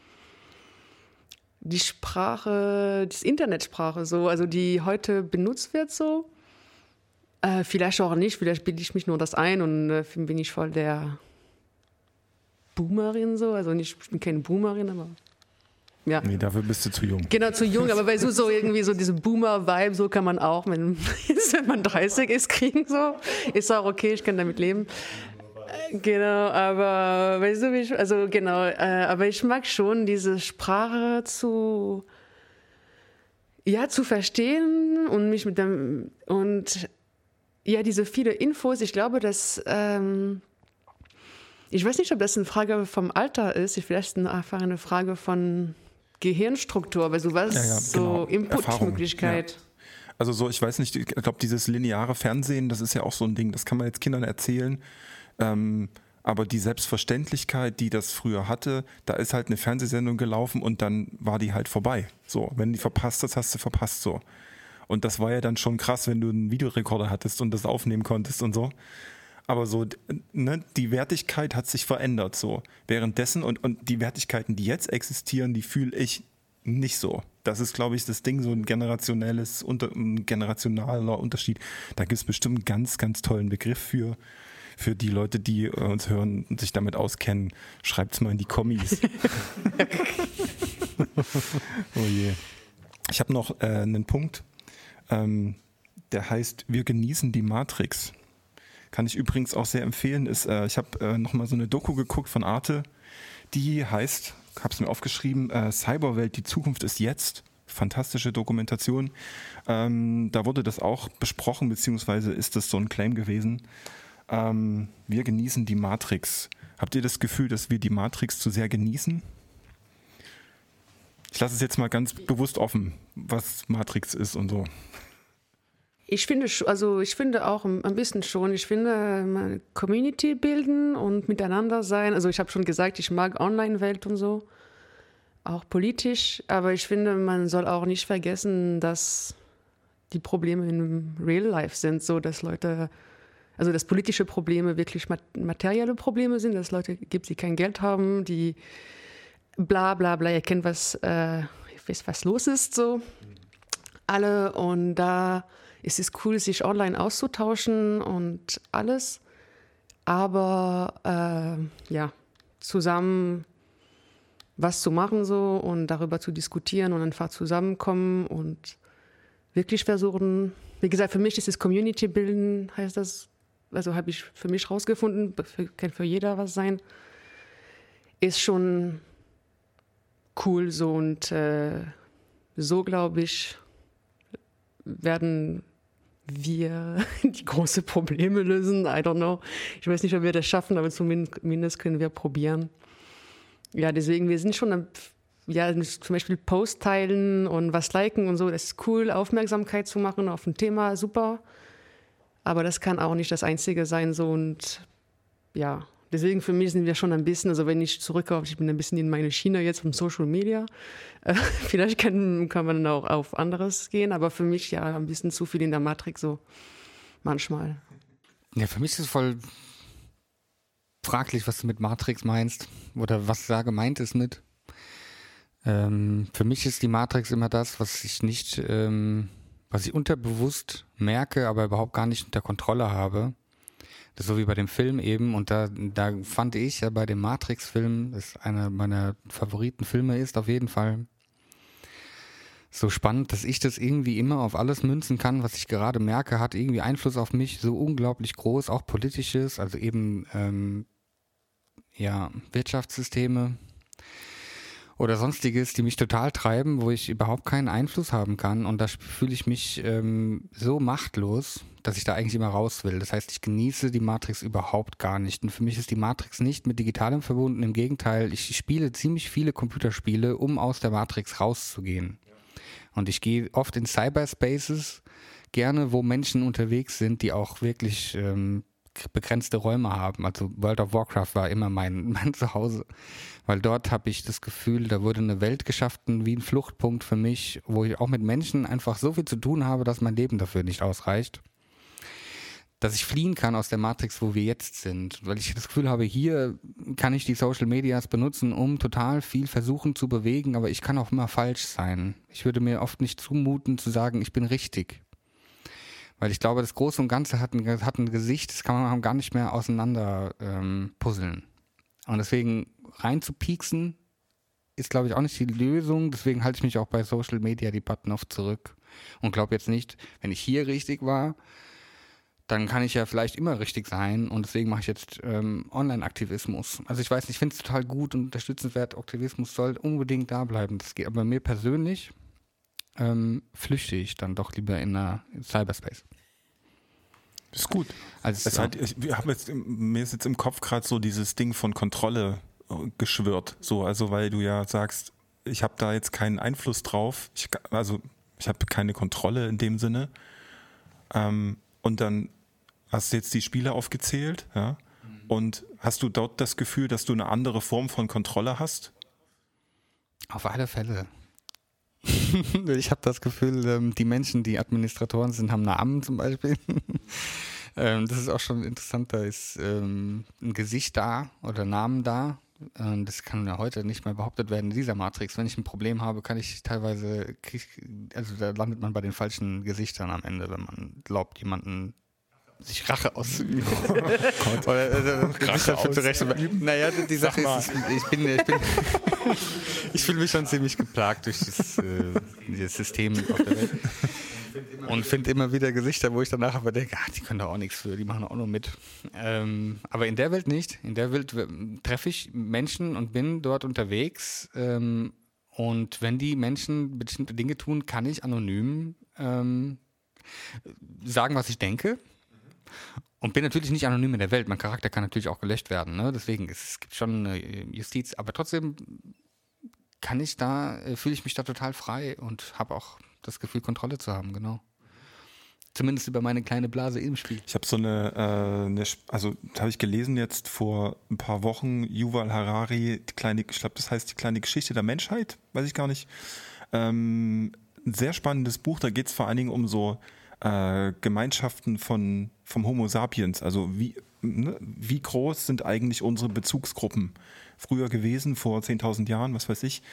C: Sprache, die Internetsprache so, also die heute benutzt wird so. Vielleicht auch nicht, vielleicht bilde ich mich nur das ein und bin ich voll der Boomerin so. Also ich bin keine Boomerin, aber ja.
A: Nee, dafür bist du zu jung.
C: Genau, zu jung, aber weißt du, so irgendwie so diese Boomer-Vibe, so kann man auch, wenn man 30 ist, kriegen so. Ist auch okay, ich kann damit leben. Genau, aber weißt du, aber ich mag schon diese Sprache zu verstehen und mich mit dem ja, diese viele Infos, ich glaube, dass, ich weiß nicht, ob das eine Frage vom Alter ist, vielleicht einfach eine Frage von Gehirnstruktur, weil sowas, so Inputmöglichkeit.
A: Ja. Also so, ich weiß nicht, ich glaube, dieses lineare Fernsehen, das ist ja auch so ein Ding, das kann man jetzt Kindern erzählen, aber die Selbstverständlichkeit, die das früher hatte, da ist halt eine Fernsehsendung gelaufen und dann war die halt vorbei. So, wenn die verpasst hast, hast du verpasst so. Und das war ja dann schon krass, wenn du einen Videorekorder hattest und das aufnehmen konntest und so. Aber so, ne, die Wertigkeit hat sich verändert so. Währenddessen und die Wertigkeiten, die jetzt existieren, die fühle ich nicht so. Das ist, glaube ich, das Ding, so ein generationaler Unterschied. Da gibt es bestimmt einen ganz, ganz tollen Begriff für die Leute, die uns hören und sich damit auskennen. Schreibt's mal in die Kommis. Oh je. Ich habe noch einen Punkt. Der heißt, wir genießen die Matrix. Kann ich übrigens auch sehr empfehlen. Ich habe nochmal so eine Doku geguckt von Arte, die heißt, habe es mir aufgeschrieben, Cyberwelt, die Zukunft ist jetzt. Fantastische Dokumentation. Da wurde das auch besprochen, beziehungsweise ist das so ein Claim gewesen. Wir genießen die Matrix. Habt ihr das Gefühl, dass wir die Matrix zu sehr genießen? Ich lasse es jetzt mal ganz bewusst offen, was Matrix ist und so.
C: Ich finde auch ein bisschen schon. Ich finde, Community bilden und miteinander sein. Also ich habe schon gesagt, ich mag Online-Welt und so. auch politisch, aber ich finde, man soll auch nicht vergessen, dass die Probleme im Real Life sind, so dass Leute, also dass politische Probleme wirklich materielle Probleme sind, dass es Leute gibt, die kein Geld haben, die bla bla bla, ihr kennt was los ist, so alle, und da ist es cool, sich online auszutauschen und alles, aber zusammen was zu machen so und darüber zu diskutieren und einfach zusammenkommen und wirklich versuchen, wie gesagt, für mich ist es Community bilden, heißt das, also habe ich für mich rausgefunden, kann für jeder was sein, ist schon cool so, und so, glaube ich, werden wir die großen Probleme lösen. I don't know. Ich weiß nicht, ob wir das schaffen, aber zumindest können wir probieren. Ja, deswegen, wir sind schon, zum Beispiel Post teilen und was liken und so, das ist cool, Aufmerksamkeit zu machen auf ein Thema, super. Aber das kann auch nicht das Einzige sein, so, und ja, deswegen für mich sind wir schon ein bisschen, also wenn ich zurückkomme, ich bin ein bisschen in meine Schiene jetzt von Social Media. Vielleicht kann man auch auf anderes gehen, aber für mich ja ein bisschen zu viel in der Matrix, so manchmal.
B: Ja, für mich ist es voll fraglich, was du mit Matrix meinst oder was da gemeint ist mit. Für mich ist die Matrix immer das, was ich nicht, was ich unterbewusst merke, aber überhaupt gar nicht unter Kontrolle habe. Das ist so wie bei dem Film eben, und da fand ich ja bei dem Matrix-Film, das einer meiner Favoritenfilme ist, auf jeden Fall so spannend, dass ich das irgendwie immer auf alles münzen kann, was ich gerade merke, hat irgendwie Einfluss auf mich, so unglaublich groß, auch politisches, also eben Wirtschaftssysteme oder sonstiges, die mich total treiben, wo ich überhaupt keinen Einfluss haben kann, und da fühle ich mich so machtlos, dass ich da eigentlich immer raus will. Das heißt, ich genieße die Matrix überhaupt gar nicht, und für mich ist die Matrix nicht mit Digitalem verbunden, im Gegenteil, ich spiele ziemlich viele Computerspiele, um aus der Matrix rauszugehen. Und ich gehe oft in Cyberspaces, gerne, wo Menschen unterwegs sind, die auch wirklich begrenzte Räume haben. Also World of Warcraft war immer mein Zuhause, weil dort habe ich das Gefühl, da wurde eine Welt geschaffen wie ein Fluchtpunkt für mich, wo ich auch mit Menschen einfach so viel zu tun habe, dass mein Leben dafür nicht ausreicht, dass ich fliehen kann aus der Matrix, wo wir jetzt sind, weil ich das Gefühl habe, hier kann ich die Social Medias benutzen, um total viel versuchen zu bewegen, aber ich kann auch immer falsch sein. Ich würde mir oft nicht zumuten zu sagen, ich bin richtig. Weil ich glaube, das Große und Ganze hat ein Gesicht, das kann man gar nicht mehr auseinander puzzeln. Und deswegen rein zu pieksen ist, glaube ich, auch nicht die Lösung. Deswegen halte ich mich auch bei Social-Media-Debatten oft zurück und glaube jetzt nicht, wenn ich hier richtig war, dann kann ich ja vielleicht immer richtig sein, und deswegen mache ich jetzt Online-Aktivismus. Also ich weiß nicht, ich finde es total gut und unterstützenswert, Aktivismus soll unbedingt da bleiben. Das geht, aber mir persönlich flüchte ich dann doch lieber in einer Cyberspace.
A: Das ist gut. Also mir ist jetzt im Kopf gerade so dieses Ding von Kontrolle geschwirrt. So, also weil du ja sagst, ich habe da jetzt keinen Einfluss drauf. Ich habe keine Kontrolle in dem Sinne. Und dann hast du jetzt die Spiele aufgezählt, ja? Und hast du dort das Gefühl, dass du eine andere Form von Kontrolle hast?
B: Auf alle Fälle. Ich habe das Gefühl, die Menschen, die Administratoren sind, haben Namen zum Beispiel. Das ist auch schon interessant, da ist ein Gesicht da oder Namen da. Das kann ja heute nicht mehr behauptet werden in dieser Matrix. Wenn ich ein Problem habe, kann ich teilweise, da landet man bei den falschen Gesichtern am Ende, wenn man glaubt, jemanden sich Rache auszuüben. Oh Gott. Rache auszuüben. Naja, die Sache ist, ich fühle mich schon ziemlich geplagt durch dieses System auf der Welt. Und finde immer wieder Gesichter, wo ich danach aber denke, die können da auch nichts für, die machen auch nur mit. Aber in der Welt nicht. In der Welt treffe ich Menschen und bin dort unterwegs. Und wenn die Menschen bestimmte Dinge tun, kann ich anonym sagen, was ich denke. Und bin natürlich nicht anonym in der Welt. Mein Charakter kann natürlich auch gelöscht werden. Ne? Deswegen, es gibt schon eine Justiz. Aber trotzdem fühle ich mich da total frei und habe auch das Gefühl, Kontrolle zu haben, genau. Zumindest über meine kleine Blase im Spiel.
A: Ich habe so also habe ich gelesen jetzt vor ein paar Wochen, Yuval Harari, ich glaube, das heißt die kleine Geschichte der Menschheit, weiß ich gar nicht. Ein sehr spannendes Buch, da geht es vor allen Dingen um so Gemeinschaften vom Homo sapiens, also wie groß sind eigentlich unsere Bezugsgruppen früher gewesen, vor 10.000 Jahren, was weiß ich.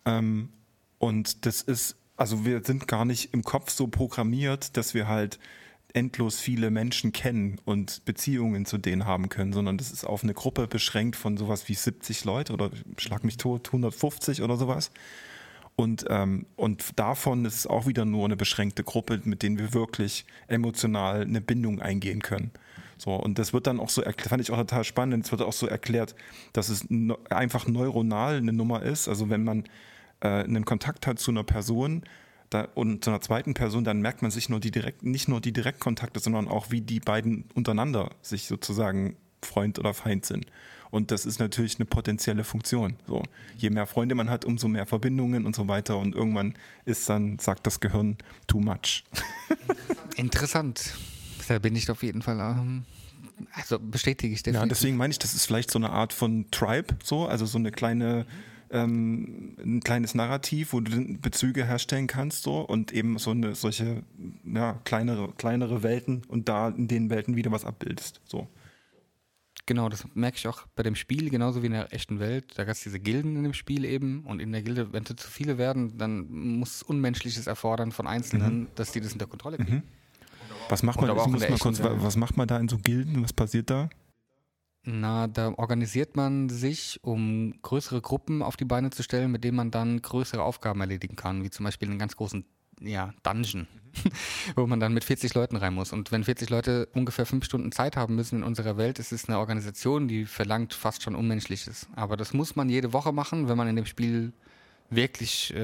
A: Und das ist, also wir sind gar nicht im Kopf so programmiert, dass wir halt endlos viele Menschen kennen und Beziehungen zu denen haben können, sondern das ist auf eine Gruppe beschränkt von sowas wie 70 Leute oder schlag mich tot, 150 oder sowas. Und davon ist es auch wieder nur eine beschränkte Gruppe, mit denen wir wirklich emotional eine Bindung eingehen können. So, und das wird dann auch so erklärt, fand ich auch total spannend, es wird auch so erklärt, dass es einfach neuronal eine Nummer ist. Also wenn man einen Kontakt hat zu einer Person und zu einer zweiten Person, dann merkt man sich nicht nur die Direktkontakte, sondern auch, wie die beiden untereinander sich sozusagen Freund oder Feind sind. Und das ist natürlich eine potenzielle Funktion. So, je mehr Freunde man hat, umso mehr Verbindungen und so weiter. Und irgendwann sagt das Gehirn too much.
B: Interessant. Da bin ich auf jeden Fall, also bestätige ich definitiv.
A: Ja, deswegen meine ich, das ist vielleicht so eine Art von Tribe, also so eine kleine ein kleines Narrativ, wo du Bezüge herstellen kannst so und eben solche kleinere Welten und da in den Welten wieder was abbildest. So.
B: Genau, das merke ich auch bei dem Spiel, genauso wie in der echten Welt. Da gab es diese Gilden in dem Spiel eben und in der Gilde, wenn zu viele werden, dann muss Unmenschliches erfordern von Einzelnen, dass die das unter Kontrolle kriegen.
A: Was macht man da in so Gilden? Was passiert da?
B: Na, da organisiert man sich, um größere Gruppen auf die Beine zu stellen, mit denen man dann größere Aufgaben erledigen kann, wie zum Beispiel einen ganz großen Dungeon, wo man dann mit 40 Leuten rein muss. Und wenn 40 Leute ungefähr 5 Stunden Zeit haben müssen in unserer Welt, ist es eine Organisation, die verlangt fast schon Unmenschliches. Aber das muss man jede Woche machen, wenn man in dem Spiel wirklich,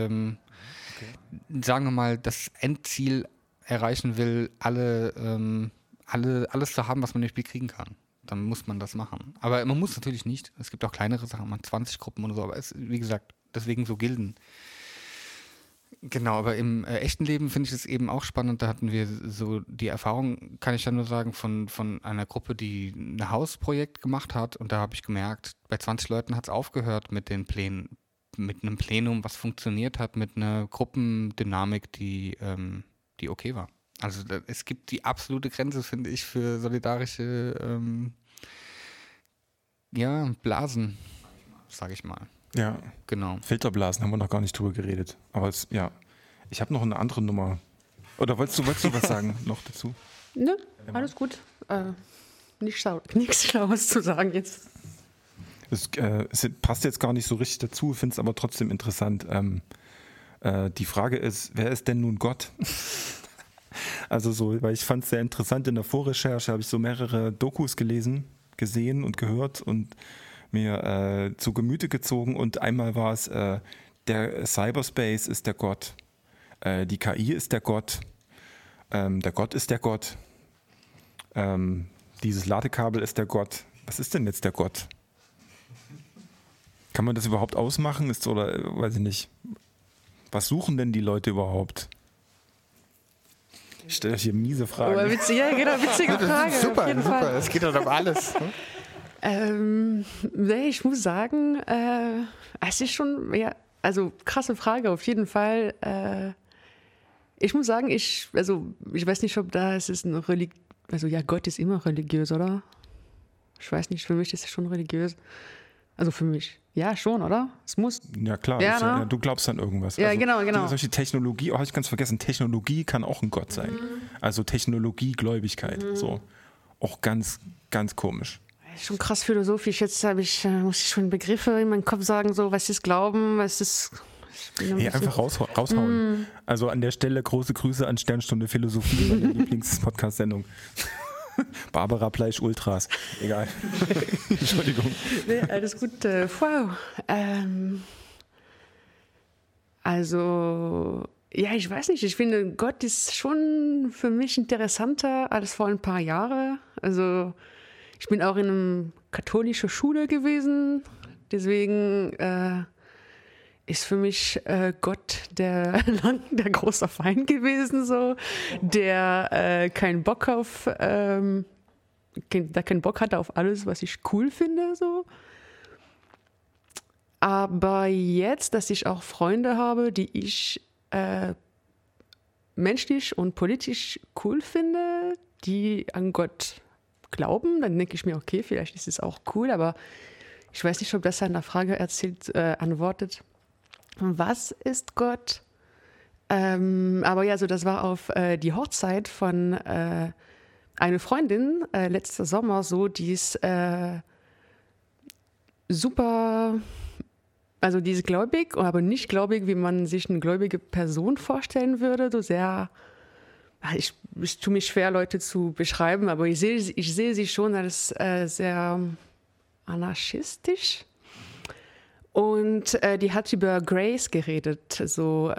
B: sagen wir mal, das Endziel erreichen will, alles zu haben, was man im Spiel kriegen kann. Dann muss man das machen. Aber man muss natürlich nicht. Es gibt auch kleinere Sachen, man 20 Gruppen oder so, aber es, wie gesagt, deswegen so Gilden. Genau, aber im echten Leben finde ich es eben auch spannend. Da hatten wir so die Erfahrung, kann ich dann nur sagen, von einer Gruppe, die ein Hausprojekt gemacht hat. Und da habe ich gemerkt, bei 20 Leuten hat es aufgehört mit den Plänen, mit einem Plenum, was funktioniert hat, mit einer Gruppendynamik, die okay war. Also es gibt die absolute Grenze, finde ich, für solidarische Blasen, sage ich mal.
A: Ja,
B: genau.
A: Filterblasen haben wir noch gar nicht drüber geredet. Aber ich habe noch eine andere Nummer. Oder wolltest du was sagen noch dazu?
C: Nö, alles gut. Nichts Schlaues zu sagen jetzt.
A: Es passt jetzt gar nicht so richtig dazu, finde es aber trotzdem interessant. Die Frage ist, wer ist denn nun Gott? Also so, weil ich fand es sehr interessant, in der Vorrecherche habe ich so mehrere Dokus gesehen und gehört und mir zu Gemüte gezogen und einmal war es, der Cyberspace ist der Gott, die KI ist der Gott ist der Gott, dieses Ladekabel ist der Gott. Was ist denn jetzt der Gott? Kann man das überhaupt ausmachen? Oder weiß ich nicht. Was suchen denn die Leute überhaupt? Ich stelle euch hier miese Fragen.
C: Aber witzige Frage.
B: Super, es geht doch um alles.
C: Ich muss sagen, es ist schon, krasse Frage auf jeden Fall. Ich muss sagen, ich weiß nicht, ob es ist eine Religion, Gott ist immer religiös, oder? Ich weiß nicht, für mich ist es schon religiös. Also für mich. Ja, schon, oder? Es muss.
A: Ja, klar. Ja, du glaubst an irgendwas.
C: Ja, genau.
A: Solche Technologie, habe ich ganz vergessen, Technologie kann auch ein Gott sein. Also Technologiegläubigkeit. So. Auch ganz, ganz komisch.
C: Schon krass philosophisch. Jetzt muss ich schon Begriffe in meinen Kopf sagen, so, was ist Glauben, was ist.
A: Einfach raushauen. Also an der Stelle große Grüße an Sternstunde Philosophie, meine Lieblings-Podcast-Sendung. Barbara Pleisch Ultras. Egal. Entschuldigung.
C: Nee, alles gut. Wow. Ich weiß nicht. Ich finde, Gott ist schon für mich interessanter als vor ein paar Jahren. Also ich bin auch in einer katholischen Schule gewesen. Deswegen ist für mich Gott der große Feind gewesen, so, der keinen Bock der keinen Bock hatte auf alles, was ich cool finde, so. Aber jetzt, dass ich auch Freunde habe, die ich menschlich und politisch cool finde, die an Gott glauben, dann denke ich mir, okay, vielleicht ist es auch cool, aber ich weiß nicht, ob das an der Frage antwortet. Was ist Gott? Aber ja, so das war auf die Hochzeit von einer Freundin letzter Sommer so, die ist super, also die ist gläubig, aber nicht gläubig, wie man sich eine gläubige Person vorstellen würde. So sehr, ich tue mich schwer, Leute zu beschreiben, aber ich sehe sie schon als sehr anarchistisch. Und die hat über Grace geredet, so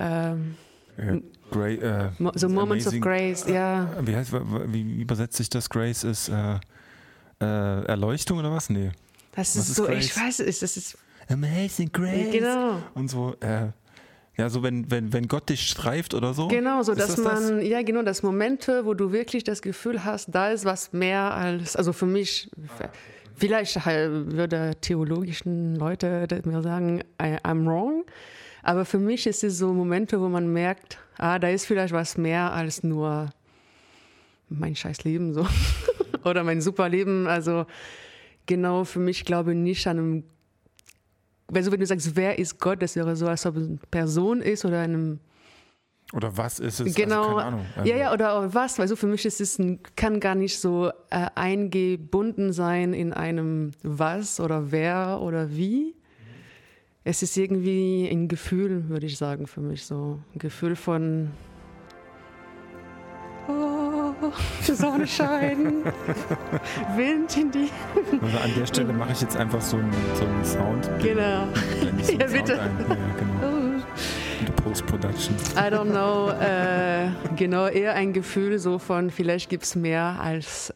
C: so Moments of Grace, ja.
A: Wie übersetzt sich das? Grace ist Erleuchtung oder was? Nee.
C: Das ist so, Grace? Ich weiß es, das ist
A: Amazing Grace.
C: Genau.
A: Und so, ja, so wenn Gott dich streift oder so.
C: Genau, so dass man, ja genau, das Momente, wo du wirklich das Gefühl hast, da ist was mehr als, also für mich, vielleicht würde theologischen Leute mir sagen, I'm wrong, aber für mich ist es so Momente, wo man merkt, da ist vielleicht was mehr als nur mein scheiß Leben so oder mein super Leben, also genau, für mich glaube ich nicht an einem, also wenn du sagst, wer ist Gott, das wäre so, als ob es eine Person ist oder einem.
A: Oder was ist es?
C: Genau,
A: also keine Ahnung.
C: Ja, oder was, weil so für mich ist es kann gar nicht so eingebunden sein in einem was oder wer oder wie. Es ist irgendwie ein Gefühl, würde ich sagen, für mich so. Ein Gefühl von die Sonne scheint, Wind in die.
A: Also an der Stelle mache ich jetzt einfach so einen Sound.
C: Genau.
A: So
C: ja, bitte.
A: Ja, genau. In der Post-Production.
C: I don't know. Genau, eher ein Gefühl so von, vielleicht gibt es mehr als.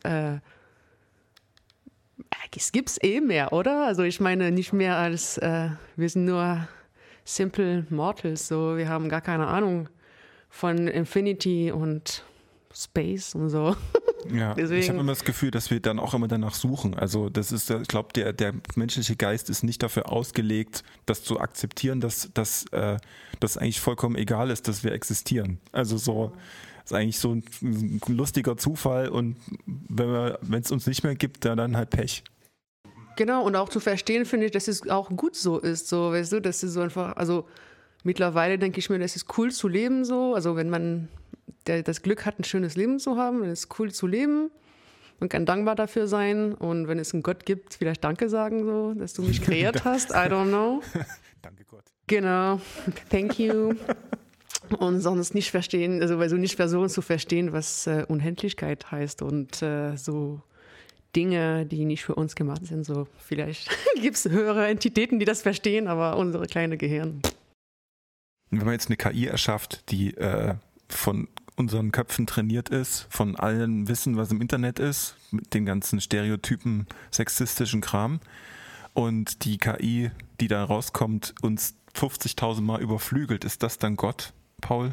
C: Es gibt mehr, oder? Also ich meine nicht mehr als, wir sind nur simple Mortals, so wir haben gar keine Ahnung von Infinity und Space und so.
A: Ja, ich habe immer das Gefühl, dass wir dann auch immer danach suchen. Also das ist, ich glaube, der menschliche Geist ist nicht dafür ausgelegt, das zu akzeptieren, dass das eigentlich vollkommen egal ist, dass wir existieren. Also so ist eigentlich so ein lustiger Zufall und wenn es uns nicht mehr gibt, dann halt Pech.
C: Genau, und auch zu verstehen, finde ich, dass es auch gut so ist. So, weißt du, das ist so einfach, also mittlerweile denke ich mir, das ist cool zu leben so. Also wenn man das Glück hat, ein schönes Leben zu haben, dann ist es cool zu leben. Man kann dankbar dafür sein und wenn es einen Gott gibt, vielleicht Danke sagen, so, dass du mich kreiert hast. I don't know.
A: Danke Gott.
C: Genau. Thank you. Und sonst nicht verstehen, also nicht Personen zu verstehen, was Unendlichkeit heißt und so Dinge, die nicht für uns gemacht sind. So vielleicht gibt es höhere Entitäten, die das verstehen, aber unsere kleine Gehirn.
A: Wenn man jetzt eine KI erschafft, die von unseren Köpfen trainiert ist, von allem Wissen, was im Internet ist, mit den ganzen Stereotypen, sexistischen Kram, und die KI, die da rauskommt, uns 50.000 Mal überflügelt, ist das dann Gott, Paul?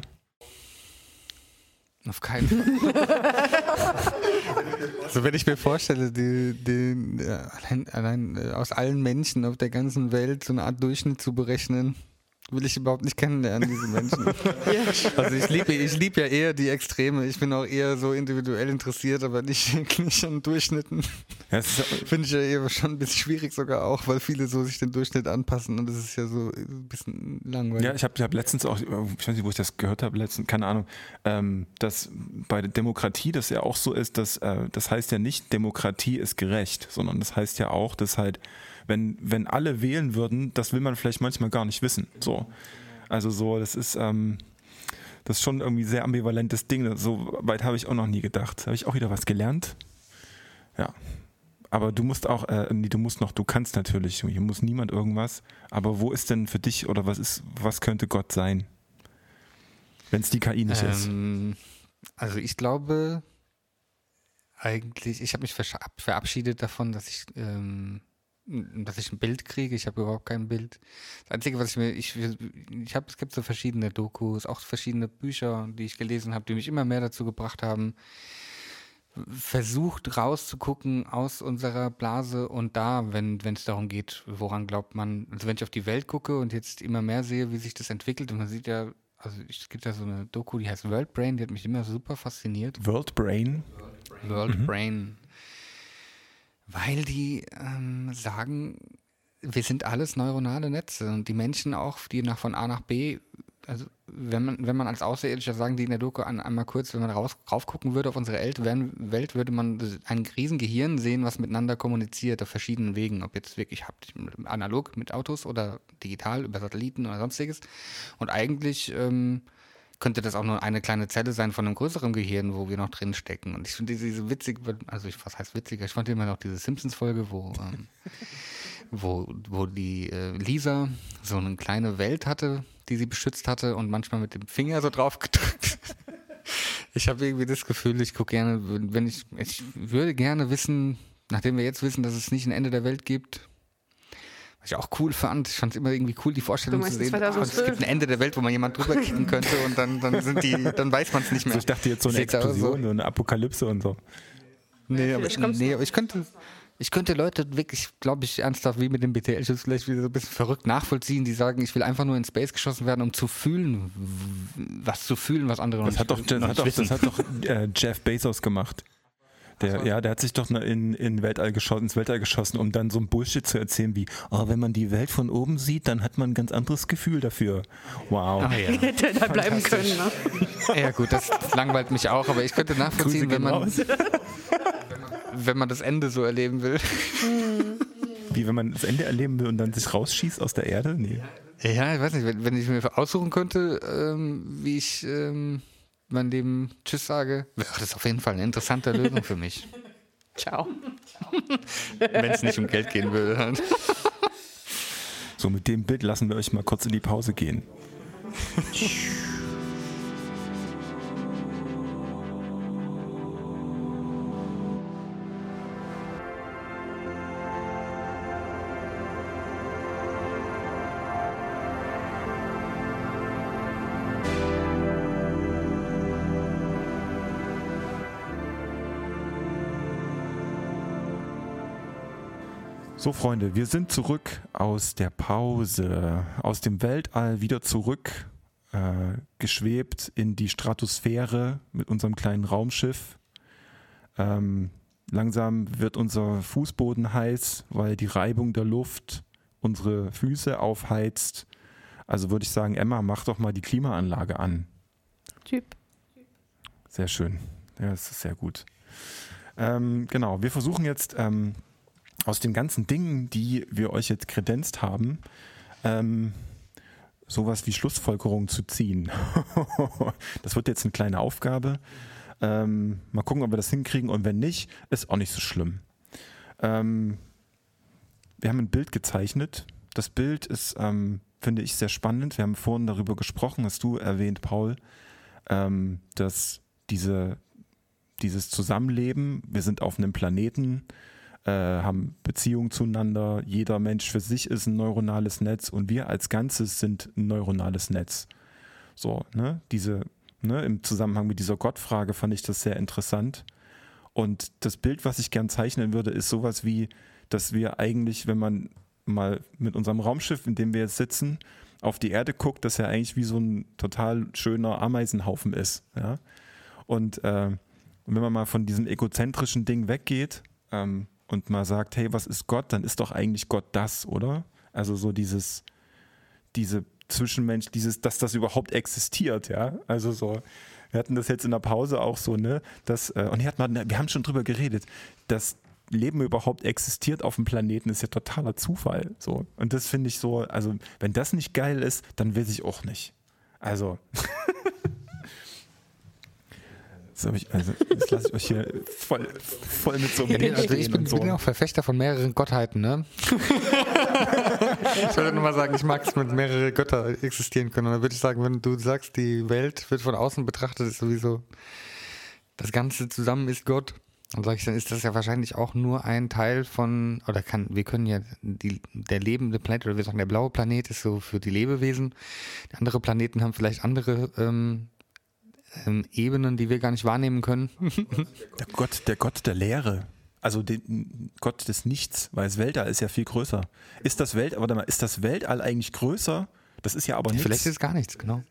B: Auf keinen Fall. Also wenn ich mir vorstelle, allein aus allen Menschen auf der ganzen Welt so eine Art Durchschnitt zu berechnen, will ich überhaupt nicht kennenlernen, diese Menschen. Also ich liebe ja eher die Extreme. Ich bin auch eher so individuell interessiert, aber nicht wirklich an Durchschnitten. Ja, finde ich ja eher schon ein bisschen schwierig sogar auch, weil viele so sich den Durchschnitt anpassen und das ist ja so ein bisschen langweilig.
A: Ja, ich hab letztens auch, ich weiß nicht, wo ich das gehört habe, keine Ahnung, dass bei der Demokratie das ja auch so ist, dass das heißt ja nicht, Demokratie ist gerecht, sondern das heißt ja auch, dass halt wenn alle wählen würden, das will man vielleicht manchmal gar nicht wissen. So. Also so, das ist schon irgendwie ein sehr ambivalentes Ding. So weit habe ich auch noch nie gedacht. Habe ich auch wieder was gelernt? Ja. Aber du musst auch, du kannst natürlich, hier muss niemand irgendwas. Aber wo ist denn für dich oder was könnte Gott sein? Wenn es die KI nicht ist.
B: Also ich glaube eigentlich, ich habe mich verabschiedet davon, dass ich dass ich ein Bild kriege. Ich habe überhaupt kein Bild. Das Einzige, was es gibt so verschiedene Dokus, auch verschiedene Bücher, die ich gelesen habe, die mich immer mehr dazu gebracht haben, versucht rauszugucken aus unserer Blase und da, wenn es darum geht, woran glaubt man, also wenn ich auf die Welt gucke und jetzt immer mehr sehe, wie sich das entwickelt und man sieht ja, also es gibt ja so eine Doku, die heißt World Brain, die hat mich immer super fasziniert.
A: World Brain?
B: World Brain. Weil die sagen, wir sind alles neuronale Netze und die Menschen auch, die von A nach B, also wenn man als Außerirdischer, sagen die in der Doku einmal kurz, wenn man raufgucken würde auf unsere Welt, würde man ein riesen Gehirn sehen, was miteinander kommuniziert auf verschiedenen Wegen, ob jetzt wirklich analog mit Autos oder digital über Satelliten oder sonstiges. Und eigentlich könnte das auch nur eine kleine Zelle sein von einem größeren Gehirn, wo wir noch drin stecken. Und ich finde diese witzig, also was heißt witziger? Ich fand immer noch diese Simpsons-Folge, wo die Lisa so eine kleine Welt hatte, die sie beschützt hatte und manchmal mit dem Finger so drauf gedrückt. Ich habe irgendwie das Gefühl, ich gucke gerne, ich würde gerne wissen, nachdem wir jetzt wissen, dass es nicht ein Ende der Welt gibt, was ich auch cool fand, ich fand es immer irgendwie cool, die Vorstellung zu sehen, es gibt ein Ende der Welt, wo man jemand drüber kicken könnte und dann weiß man es nicht mehr.
A: Also ich dachte jetzt so eine Explosion, so eine Apokalypse und so.
B: Nee, aber ich könnte Leute wirklich, glaube ich, ernsthaft wie mit dem BTL-Schutz vielleicht wieder so ein bisschen verrückt nachvollziehen, die sagen, ich will einfach nur in Space geschossen werden, um zu fühlen, was andere
A: das hat doch Jeff Bezos gemacht. Der hat sich doch ins Weltall geschossen, um dann so ein Bullshit zu erzählen wie, wenn man die Welt von oben sieht, dann hat man ein ganz anderes Gefühl dafür. Wow.
C: Ja. Hätte da bleiben können, ne?
B: Ja gut, das langweilt mich auch, aber ich könnte nachvollziehen, wenn man das Ende so erleben will.
A: Wie, wenn man das Ende erleben will und dann sich rausschießt aus der Erde? Nee.
B: Ja, ich weiß nicht, wenn ich mir aussuchen könnte, wie ich mein Leben Tschüss sage, wäre das auf jeden Fall eine interessante Lösung für mich.
C: Ciao.
B: Wenn es nicht um Geld gehen würde.
A: So, mit dem Bild lassen wir euch mal kurz in die Pause gehen. So, Freunde, wir sind zurück aus der Pause, aus dem Weltall wieder zurück, geschwebt in die Stratosphäre mit unserem kleinen Raumschiff. Langsam wird unser Fußboden heiß, weil die Reibung der Luft unsere Füße aufheizt. Also würde ich sagen, Emma, mach doch mal die Klimaanlage an.
C: Typ.
A: Sehr schön. Ja, das ist sehr gut. Genau, wir versuchen jetzt aus den ganzen Dingen, die wir euch jetzt kredenzt haben, sowas wie Schlussfolgerungen zu ziehen. Das wird jetzt eine kleine Aufgabe. Mal gucken, ob wir das hinkriegen, und wenn nicht, ist auch nicht so schlimm. Wir haben ein Bild gezeichnet. Das Bild ist, finde ich, sehr spannend. Wir haben vorhin darüber gesprochen, hast du erwähnt, Paul, dass dieses Zusammenleben, wir sind auf einem Planeten, haben Beziehungen zueinander, jeder Mensch für sich ist ein neuronales Netz und wir als Ganzes sind ein neuronales Netz. So, im Zusammenhang mit dieser Gottfrage fand ich das sehr interessant. Und das Bild, was ich gern zeichnen würde, ist sowas wie, dass wir eigentlich, wenn man mal mit unserem Raumschiff, in dem wir jetzt sitzen, auf die Erde guckt, dass er eigentlich wie so ein total schöner Ameisenhaufen ist. Ja? Und wenn man mal von diesem egozentrischen Ding weggeht, und mal sagt, hey, was ist Gott? Dann ist doch eigentlich Gott das, oder? Also so diese Zwischenmensch, dass das überhaupt existiert, ja? Also so, wir hatten das jetzt in der Pause auch so, ne? Wir haben schon drüber geredet, dass Leben überhaupt existiert auf dem Planeten, ist ja totaler Zufall. So. Und das finde ich so, also wenn das nicht geil ist, dann weiß ich auch nicht. Also... Jetzt lasse ich euch hier voll mit so einem Bild
B: also ich bin auch Verfechter von mehreren Gottheiten, ne? Ich wollte nur mal sagen, ich mag es, mit mehreren Götter existieren können. Und dann würde ich sagen, wenn du sagst, die Welt wird von außen betrachtet, ist sowieso das Ganze zusammen ist Gott, Dann sage ich, dann ist das ja wahrscheinlich auch nur ein Teil von, wir können ja, der lebende Planet, oder wir sagen, der blaue Planet ist so für die Lebewesen. Die andere Planeten haben vielleicht andere Ebenen, die wir gar nicht wahrnehmen können.
A: Der Gott der Leere. Also den Gott des Nichts, weil das Weltall ist ja viel größer. Ist das Weltall eigentlich größer? Das ist ja aber nichts.
B: Vielleicht ist es gar nichts, genau.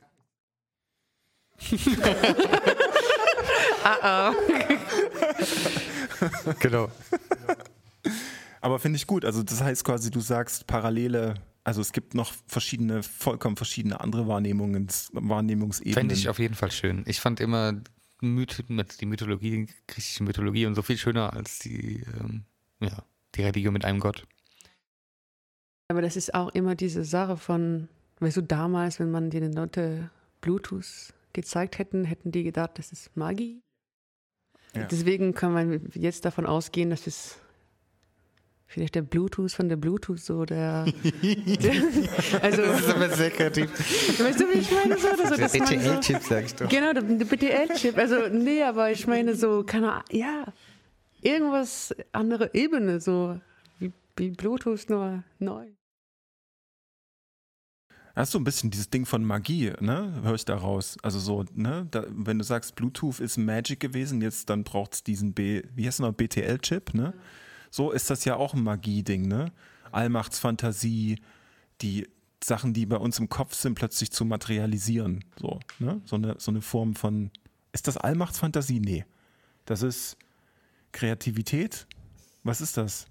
B: Genau.
A: Aber finde ich gut. Also das heißt quasi, du sagst parallele, also es gibt noch vollkommen verschiedene andere Wahrnehmungsebenen.
B: Fände ich auf jeden Fall schön. Ich fand immer die Mythologie, die griechische Mythologie und so viel schöner als die Religion mit einem Gott.
C: Aber das ist auch immer diese Sache von, weißt du, damals, wenn man den Leuten Bluetooth gezeigt hätten die gedacht, das ist Magie. Ja. Deswegen kann man jetzt davon ausgehen, dass es vielleicht der Bluetooth von der Bluetooth so also
B: das ist aber sehr kreativ.
C: Weißt du, wie ich meine?
B: Der BTL-Chip, sagst du.
C: Genau, der BTL-Chip. Also, nee, aber ich meine so, keine Ahnung, ja, irgendwas andere Ebene, so wie Bluetooth nur neu.
A: Hast du ein bisschen dieses Ding von Magie, ne? Hör ich da raus. Also so, ne? Wenn du sagst, Bluetooth ist Magic gewesen, jetzt dann braucht es diesen wie heißt noch, BTL-Chip, ne? So ist das ja auch ein Magie-Ding, ne? Allmachtsfantasie, die Sachen, die bei uns im Kopf sind, plötzlich zu materialisieren. So, ne? So eine Form von. Ist das Allmachtsfantasie? Nee. Das ist Kreativität? Was ist das?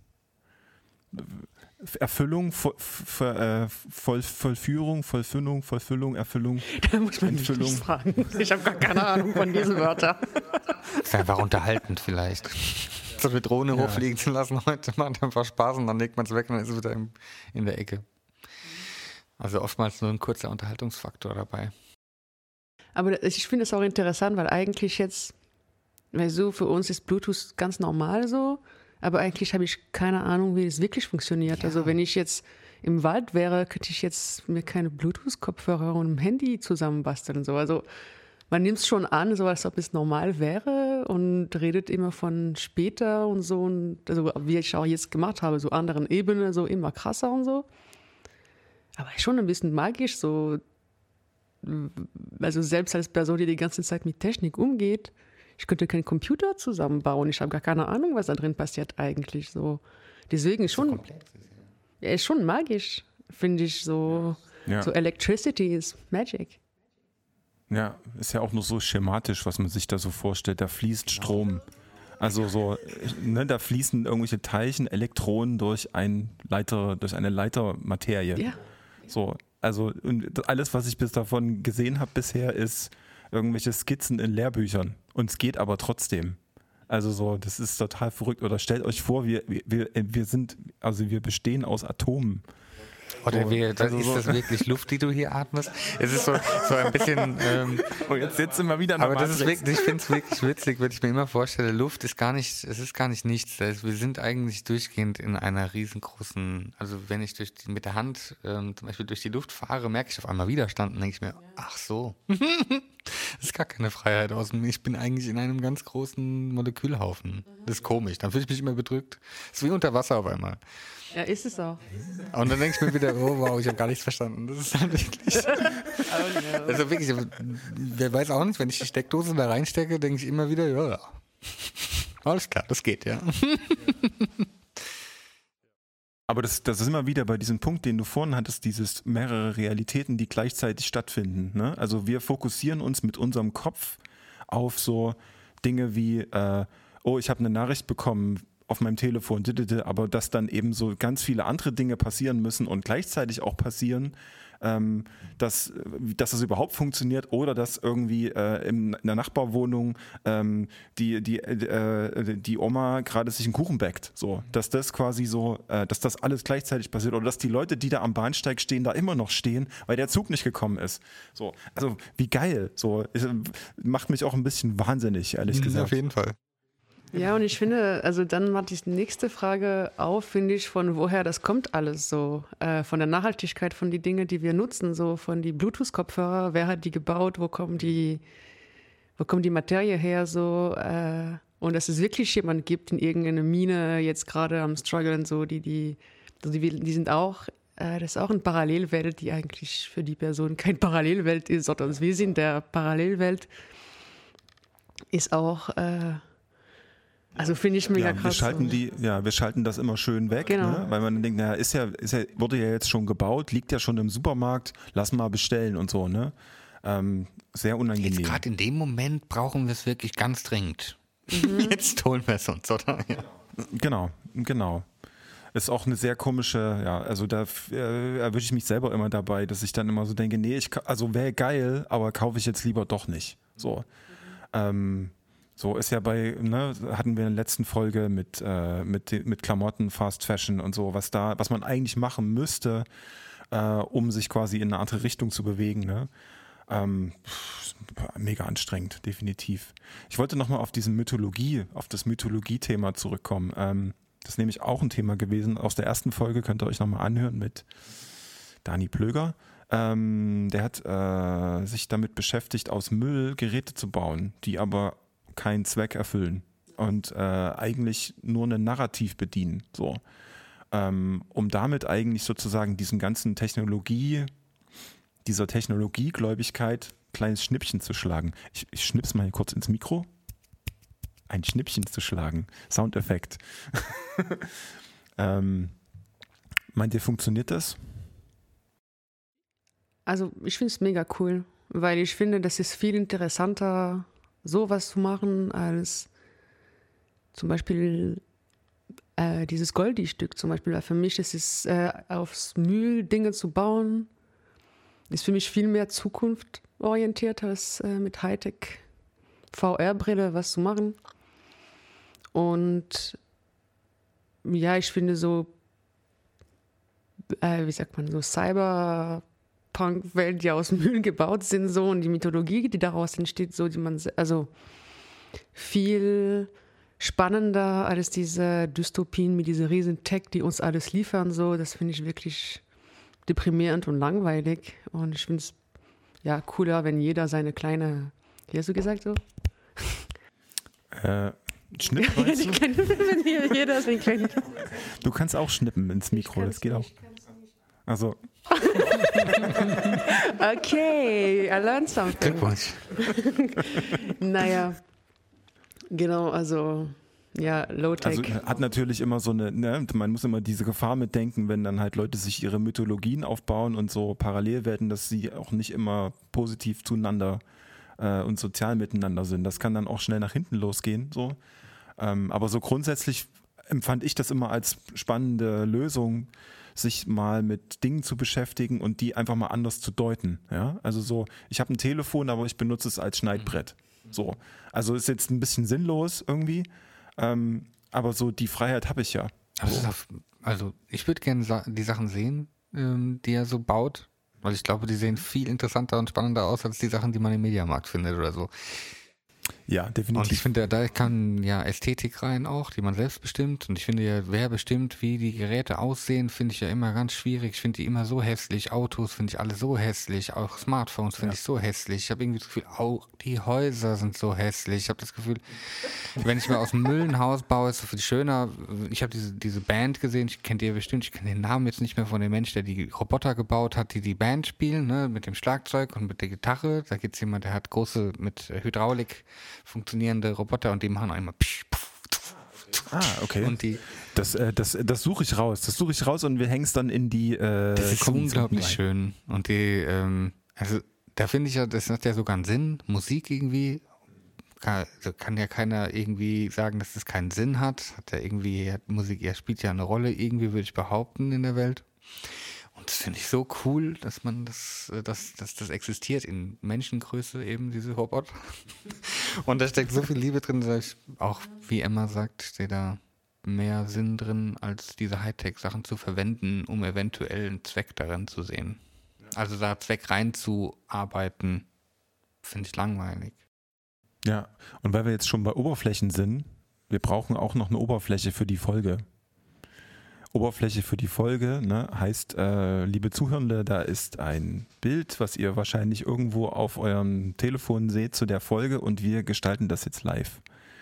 A: Erfüllung, Vollführung, Erfüllung.
C: Da muss man mich nicht fragen. Ich habe gar keine Ahnung von diesen Wörtern.
B: Das wäre einfach unterhaltend vielleicht. So eine Drohne hochfliegen zu lassen heute macht einfach Spaß und dann legt man es weg und dann ist es wieder in der Ecke. Also oftmals nur ein kurzer Unterhaltungsfaktor dabei.
C: Aber ich finde es auch interessant, weil eigentlich jetzt, weil so für uns ist Bluetooth ganz normal so, aber eigentlich habe ich keine Ahnung, wie es wirklich funktioniert. Ja. Also wenn ich jetzt im Wald wäre, könnte ich jetzt mir keine Bluetooth-Kopfhörer und ein Handy zusammenbasteln und so. Also man nimmt es schon an, so als ob es normal wäre und redet immer von später und so. Und also wie ich auch jetzt gemacht habe, so anderen Ebenen, so immer krasser und so. Aber schon ein bisschen magisch, so. Also selbst als Person, die ganze Zeit mit Technik umgeht, ich könnte keinen Computer zusammenbauen. Ich habe gar keine Ahnung, was da drin passiert eigentlich. So. Deswegen ist schon, ist schon magisch, finde ich. So, so Electricity is magic.
A: Ja, ist ja auch nur so schematisch, was man sich da so vorstellt. Da fließt Strom. Also so, ne, da fließen irgendwelche Teilchen, Elektronen durch eine Leitermaterie. Ja. So, also und alles, was ich bis davon gesehen habe bisher, ist irgendwelche Skizzen in Lehrbüchern. Und es geht aber trotzdem. Also so, das ist total verrückt. Oder stellt euch vor, wir bestehen aus Atomen.
B: Oder ist das wirklich Luft, die du hier atmest? Es ist so ein bisschen.
A: Jetzt sind wir wieder.
B: Aber das ist wirklich, ich finde es wirklich witzig, wenn ich mir immer vorstelle, Luft ist gar nicht nichts. Wir sind eigentlich durchgehend in einer riesengroßen. Also wenn ich mit der Hand zum Beispiel durch die Luft fahre, merke ich auf einmal Widerstand und denke ich mir, ach so, das ist gar keine Freiheit aus mir. Ich bin eigentlich in einem ganz großen Molekülhaufen. Das ist komisch. Dann fühle ich mich immer bedrückt. Es ist wie unter Wasser auf einmal.
C: Ja, ist es auch.
B: Und dann denke ich mir wieder, oh wow, ich habe gar nichts verstanden. Das ist halt wirklich. Also wirklich, wer weiß auch nicht, wenn ich die Steckdose da reinstecke, denke ich immer wieder, ja. Alles klar, das geht, ja.
A: Aber das ist immer wieder bei diesem Punkt, den du vorhin hattest, dieses mehrere Realitäten, die gleichzeitig stattfinden. Ne? Also wir fokussieren uns mit unserem Kopf auf so Dinge wie, ich habe eine Nachricht bekommen auf meinem Telefon, aber dass dann eben so ganz viele andere Dinge passieren müssen und gleichzeitig auch passieren, dass das überhaupt funktioniert oder dass irgendwie in der Nachbarwohnung die Oma gerade sich einen Kuchen backt. So, dass das quasi so, dass das alles gleichzeitig passiert oder dass die Leute, die da am Bahnsteig stehen, da immer noch stehen, weil der Zug nicht gekommen ist. So, also wie geil. So, macht mich auch ein bisschen wahnsinnig, ehrlich gesagt.
B: Auf jeden Fall.
C: Ja, und ich finde, also dann macht die nächste Frage auf, finde ich, von woher das kommt alles so. Von der Nachhaltigkeit von die Dinge, die wir nutzen, so von die Bluetooth-Kopfhörer, wer hat die gebaut, wo kommt die Materie her, so. Und dass es wirklich jemand gibt in irgendeiner Mine, jetzt gerade am Struggeln, so, die sind auch, das ist auch eine Parallelwelt, die eigentlich für die Person keine Parallelwelt ist, sondern wir sind der Parallelwelt, ist auch, also finde ich mega krass.
A: Wir schalten das immer schön weg,
C: genau.
A: Ne? Weil man denkt, naja, wurde ja jetzt schon gebaut, liegt ja schon im Supermarkt, lass mal bestellen und so, ne? Sehr unangenehm.
B: Jetzt gerade in dem Moment brauchen wir es wirklich ganz dringend. Jetzt holen wir es uns, oder? Ja.
A: Genau. Ist auch eine sehr komische, also da erwische ich mich selber immer dabei, dass ich dann immer so denke, nee, also wäre geil, aber kaufe ich jetzt lieber doch nicht. So. So ist ja hatten wir in der letzten Folge mit Klamotten, Fast Fashion und so, was man eigentlich machen müsste, um sich quasi in eine andere Richtung zu bewegen, ne? Mega anstrengend, definitiv. Ich wollte nochmal auf das Mythologie-Thema zurückkommen. Das ist nämlich auch ein Thema gewesen. Aus der ersten Folge könnt ihr euch nochmal anhören mit Dani Plöger. Der hat sich damit beschäftigt, aus Müll Geräte zu bauen, die aber keinen Zweck erfüllen und eigentlich nur ein Narrativ bedienen. So. Um damit eigentlich sozusagen dieser Technologiegläubigkeit kleines Schnippchen zu schlagen. Ich schnipp's mal hier kurz ins Mikro. Ein Schnippchen zu schlagen. Soundeffekt. Meint ihr, funktioniert das?
C: Also ich finde es mega cool, weil ich finde, das ist viel interessanter, sowas zu machen, als zum Beispiel dieses Goldie-Stück zum Beispiel. Weil für mich ist es aufs Müll Dinge zu bauen, ist für mich viel mehr zukunftsorientiert als mit Hightech VR-Brille was zu machen. Und ja, ich finde so, so Cyberpunk-Welt, die aus Müll gebaut sind, so, und die Mythologie, die daraus entsteht, so, also viel spannender als diese Dystopien mit dieser riesen Tech, die uns alles liefern, so, das finde ich wirklich deprimierend und langweilig. Und ich finde es cooler, wenn jeder seine kleine, wie hast du gesagt so?
A: Schnippen, meinst du?
C: Wenn jeder sein kleines.
A: Du kannst auch schnippen ins Mikro, das geht auch. Also.
C: Okay, I learned something.
B: Glückwunsch.
C: Naja, genau, also Low-Tech.
A: Also hat natürlich immer so man muss immer diese Gefahr mitdenken, wenn dann halt Leute sich ihre Mythologien aufbauen und so Parallelwelten, dass sie auch nicht immer positiv zueinander und sozial miteinander sind. Das kann dann auch schnell nach hinten losgehen. So. Aber so grundsätzlich empfand ich das immer als spannende Lösung, sich mal mit Dingen zu beschäftigen und die einfach mal anders zu deuten. Ja? Also so, ich habe ein Telefon, aber ich benutze es als Schneidbrett. So. Also ist jetzt ein bisschen sinnlos irgendwie, aber so die Freiheit habe ich ja.
B: Also ich würde gerne die Sachen sehen, die er so baut, weil ich glaube, die sehen viel interessanter und spannender aus als die Sachen, die man im Mediamarkt findet oder so.
A: Ja, definitiv.
B: Und ich finde, da kann Ästhetik rein auch, die man selbst bestimmt. Und ich finde ja, wer bestimmt, wie die Geräte aussehen, finde ich ja immer ganz schwierig. Ich finde die immer so hässlich. Autos finde ich alle so hässlich. Auch Smartphones finde ich so hässlich. Ich habe irgendwie das Gefühl, auch die Häuser sind so hässlich. Ich habe das Gefühl, wenn ich mir aus dem Müll ein Haus baue, ist es so viel schöner. Ich habe diese Band gesehen, ich kenne die bestimmt, ich kenne den Namen jetzt nicht mehr von dem Mensch, der die Roboter gebaut hat, die Band spielen, ne, mit dem Schlagzeug und mit der Gitarre. Da gibt es jemand, der hat große, mit Hydraulik funktionierende Roboter und die machen einmal
A: okay.
B: Und
A: das suche ich raus. Das suche ich raus und wir hängen es dann in die
B: das ist unglaublich schön. Und die, also da finde ich ja, das hat ja sogar einen Sinn. Musik irgendwie, kann ja keiner irgendwie sagen, dass das keinen Sinn hat. Musik spielt ja eine Rolle, irgendwie würde ich behaupten, in der Welt. Und das finde ich so cool, dass das existiert in Menschengröße, eben diese Roboter. Und da steckt so viel Liebe drin, dass ich auch, wie Emma sagt, steht da mehr Sinn drin, als diese Hightech-Sachen zu verwenden, um eventuell einen Zweck darin zu sehen. Also da Zweck reinzuarbeiten, finde ich langweilig.
A: Ja, und weil wir jetzt schon bei Oberflächen sind, wir brauchen auch noch eine Oberfläche für die Folge. Oberfläche für die Folge, ne, heißt, liebe Zuhörende, da ist ein Bild, was ihr wahrscheinlich irgendwo auf eurem Telefon seht zu der Folge und wir gestalten das jetzt live.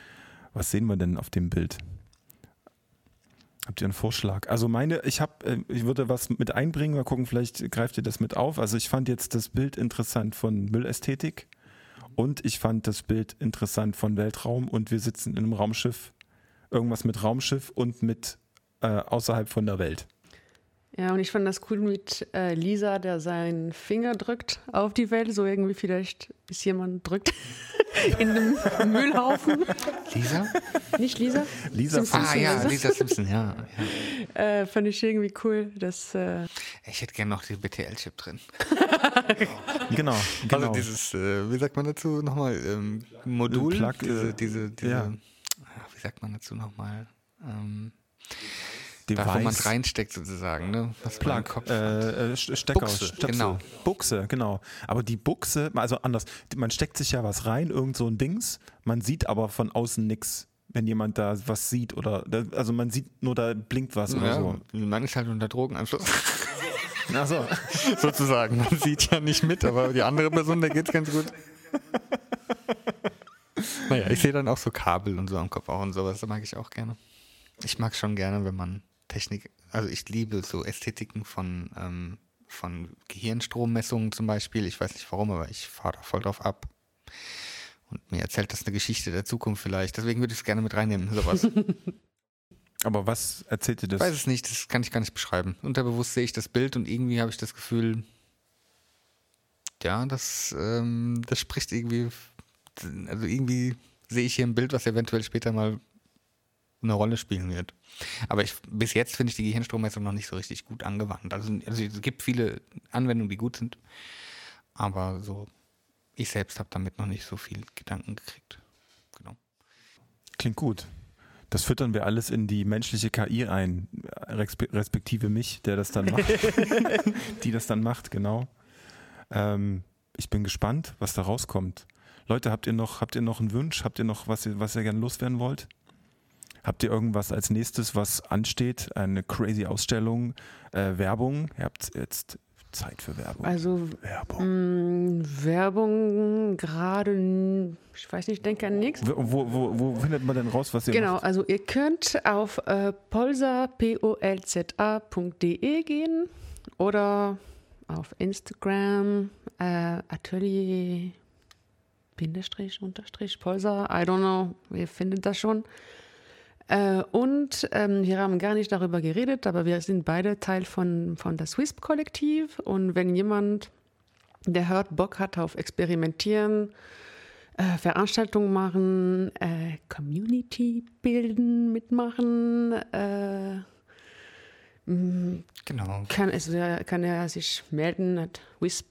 A: Was sehen wir denn auf dem Bild? Habt ihr einen Vorschlag? Also ich würde was mit einbringen, mal gucken, vielleicht greift ihr das mit auf. Also ich fand jetzt das Bild interessant von Müllästhetik und ich fand das Bild interessant von Weltraum und wir sitzen in einem Raumschiff, irgendwas mit Raumschiff und mit außerhalb von der Welt.
C: Ja, und ich fand das cool mit Lisa, der seinen Finger drückt auf die Welt, so irgendwie vielleicht ist jemand drückt in einem Müllhaufen.
B: Lisa?
C: Nicht Lisa?
A: Lisa
B: Simpson. Lisa Simpson, ja.
C: Fand ich irgendwie cool, dass...
B: Ich hätte gerne noch den BTL-Chip drin.
A: Genau.
B: Also dieses, wie sagt man dazu nochmal, Modul?
A: Plug,
B: diese
A: ja.
B: Wie sagt man dazu nochmal?
A: Device.
B: Da, wo man es reinsteckt sozusagen, ne? Was
A: Plug, Stecker,
B: Buchse, genau.
A: Buchse, genau. Aber die Buchse, also anders, man steckt sich ja was rein, irgend so ein Dings, man sieht aber von außen nichts, wenn jemand da was sieht oder, also man sieht nur, da blinkt was oder so.
B: Man ist halt unter Drogeneinfluss.
A: Ach so.
B: Sozusagen, man sieht ja nicht mit, aber die andere Person, der geht's ganz gut. Naja, ich sehe dann auch so Kabel und so am Kopf auch und sowas, das mag ich auch gerne. Ich mag schon gerne, wenn man Technik, also ich liebe so Ästhetiken von Gehirnstrommessungen zum Beispiel. Ich weiß nicht warum, aber ich fahre da voll drauf ab. Und mir erzählt das eine Geschichte der Zukunft vielleicht. Deswegen würde ich es gerne mit reinnehmen, sowas.
A: Aber was erzählt dir das?
B: Ich weiß es nicht, das kann ich gar nicht beschreiben. Unterbewusst sehe ich das Bild und irgendwie habe ich das Gefühl, ja, das spricht irgendwie, also irgendwie sehe ich hier ein Bild, was eventuell später mal eine Rolle spielen wird. Aber bis jetzt finde ich die Gehirnstrommessung noch nicht so richtig gut angewandt. Also es gibt viele Anwendungen, die gut sind, aber so ich selbst habe damit noch nicht so viel Gedanken gekriegt. Genau.
A: Klingt gut. Das füttern wir alles in die menschliche KI ein, respektive mich, der das dann macht. Die das dann macht, genau. Ich bin gespannt, was da rauskommt. Leute, habt ihr noch einen Wunsch? Habt ihr noch was ihr gerne loswerden wollt? Habt ihr irgendwas als nächstes, was ansteht? Eine crazy Ausstellung, Werbung? Ihr habt jetzt Zeit für Werbung.
C: Also Werbung gerade, ich weiß nicht, ich denke an nichts.
A: Wo findet man denn raus, was ihr
C: Genau,
A: macht?
C: also ihr könnt auf polza.de gehen oder auf Instagram Atelier Polza, I don't know, ihr findet das schon. Und wir haben gar nicht darüber geredet, aber wir sind beide Teil von das WISP-Kollektiv. Und wenn jemand, der hört, Bock hat auf Experimentieren, Veranstaltungen machen, Community bilden, mitmachen,
B: Genau.
C: kann er sich melden, at WISP.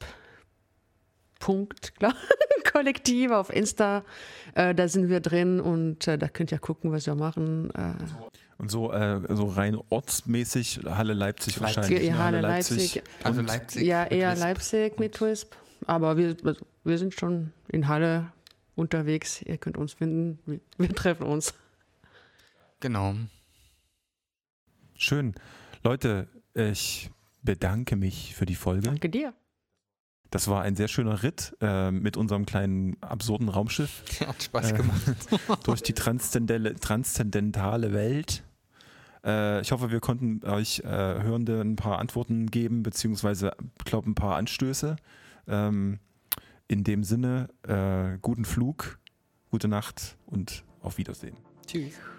C: Kollektiv auf Insta, da sind wir drin und da könnt ihr gucken, was wir machen.
A: Und so rein ortsmäßig Halle Leipzig wahrscheinlich.
C: Ja, Halle Leipzig.
B: Also Leipzig.
C: Ja, eher Leipzig mit WISP. Aber wir sind schon in Halle unterwegs. Ihr könnt uns finden. Wir treffen uns.
B: Genau.
A: Schön. Leute, ich bedanke mich für die Folge.
C: Danke dir.
A: Das war ein sehr schöner Ritt mit unserem kleinen absurden Raumschiff.
B: Hat Spaß gemacht.
A: Durch die transzendentale Welt. Ich hoffe, wir konnten euch Hörende ein paar Antworten geben, beziehungsweise, ich glaube, ein paar Anstöße. In dem Sinne, guten Flug, gute Nacht und auf Wiedersehen.
B: Tschüss.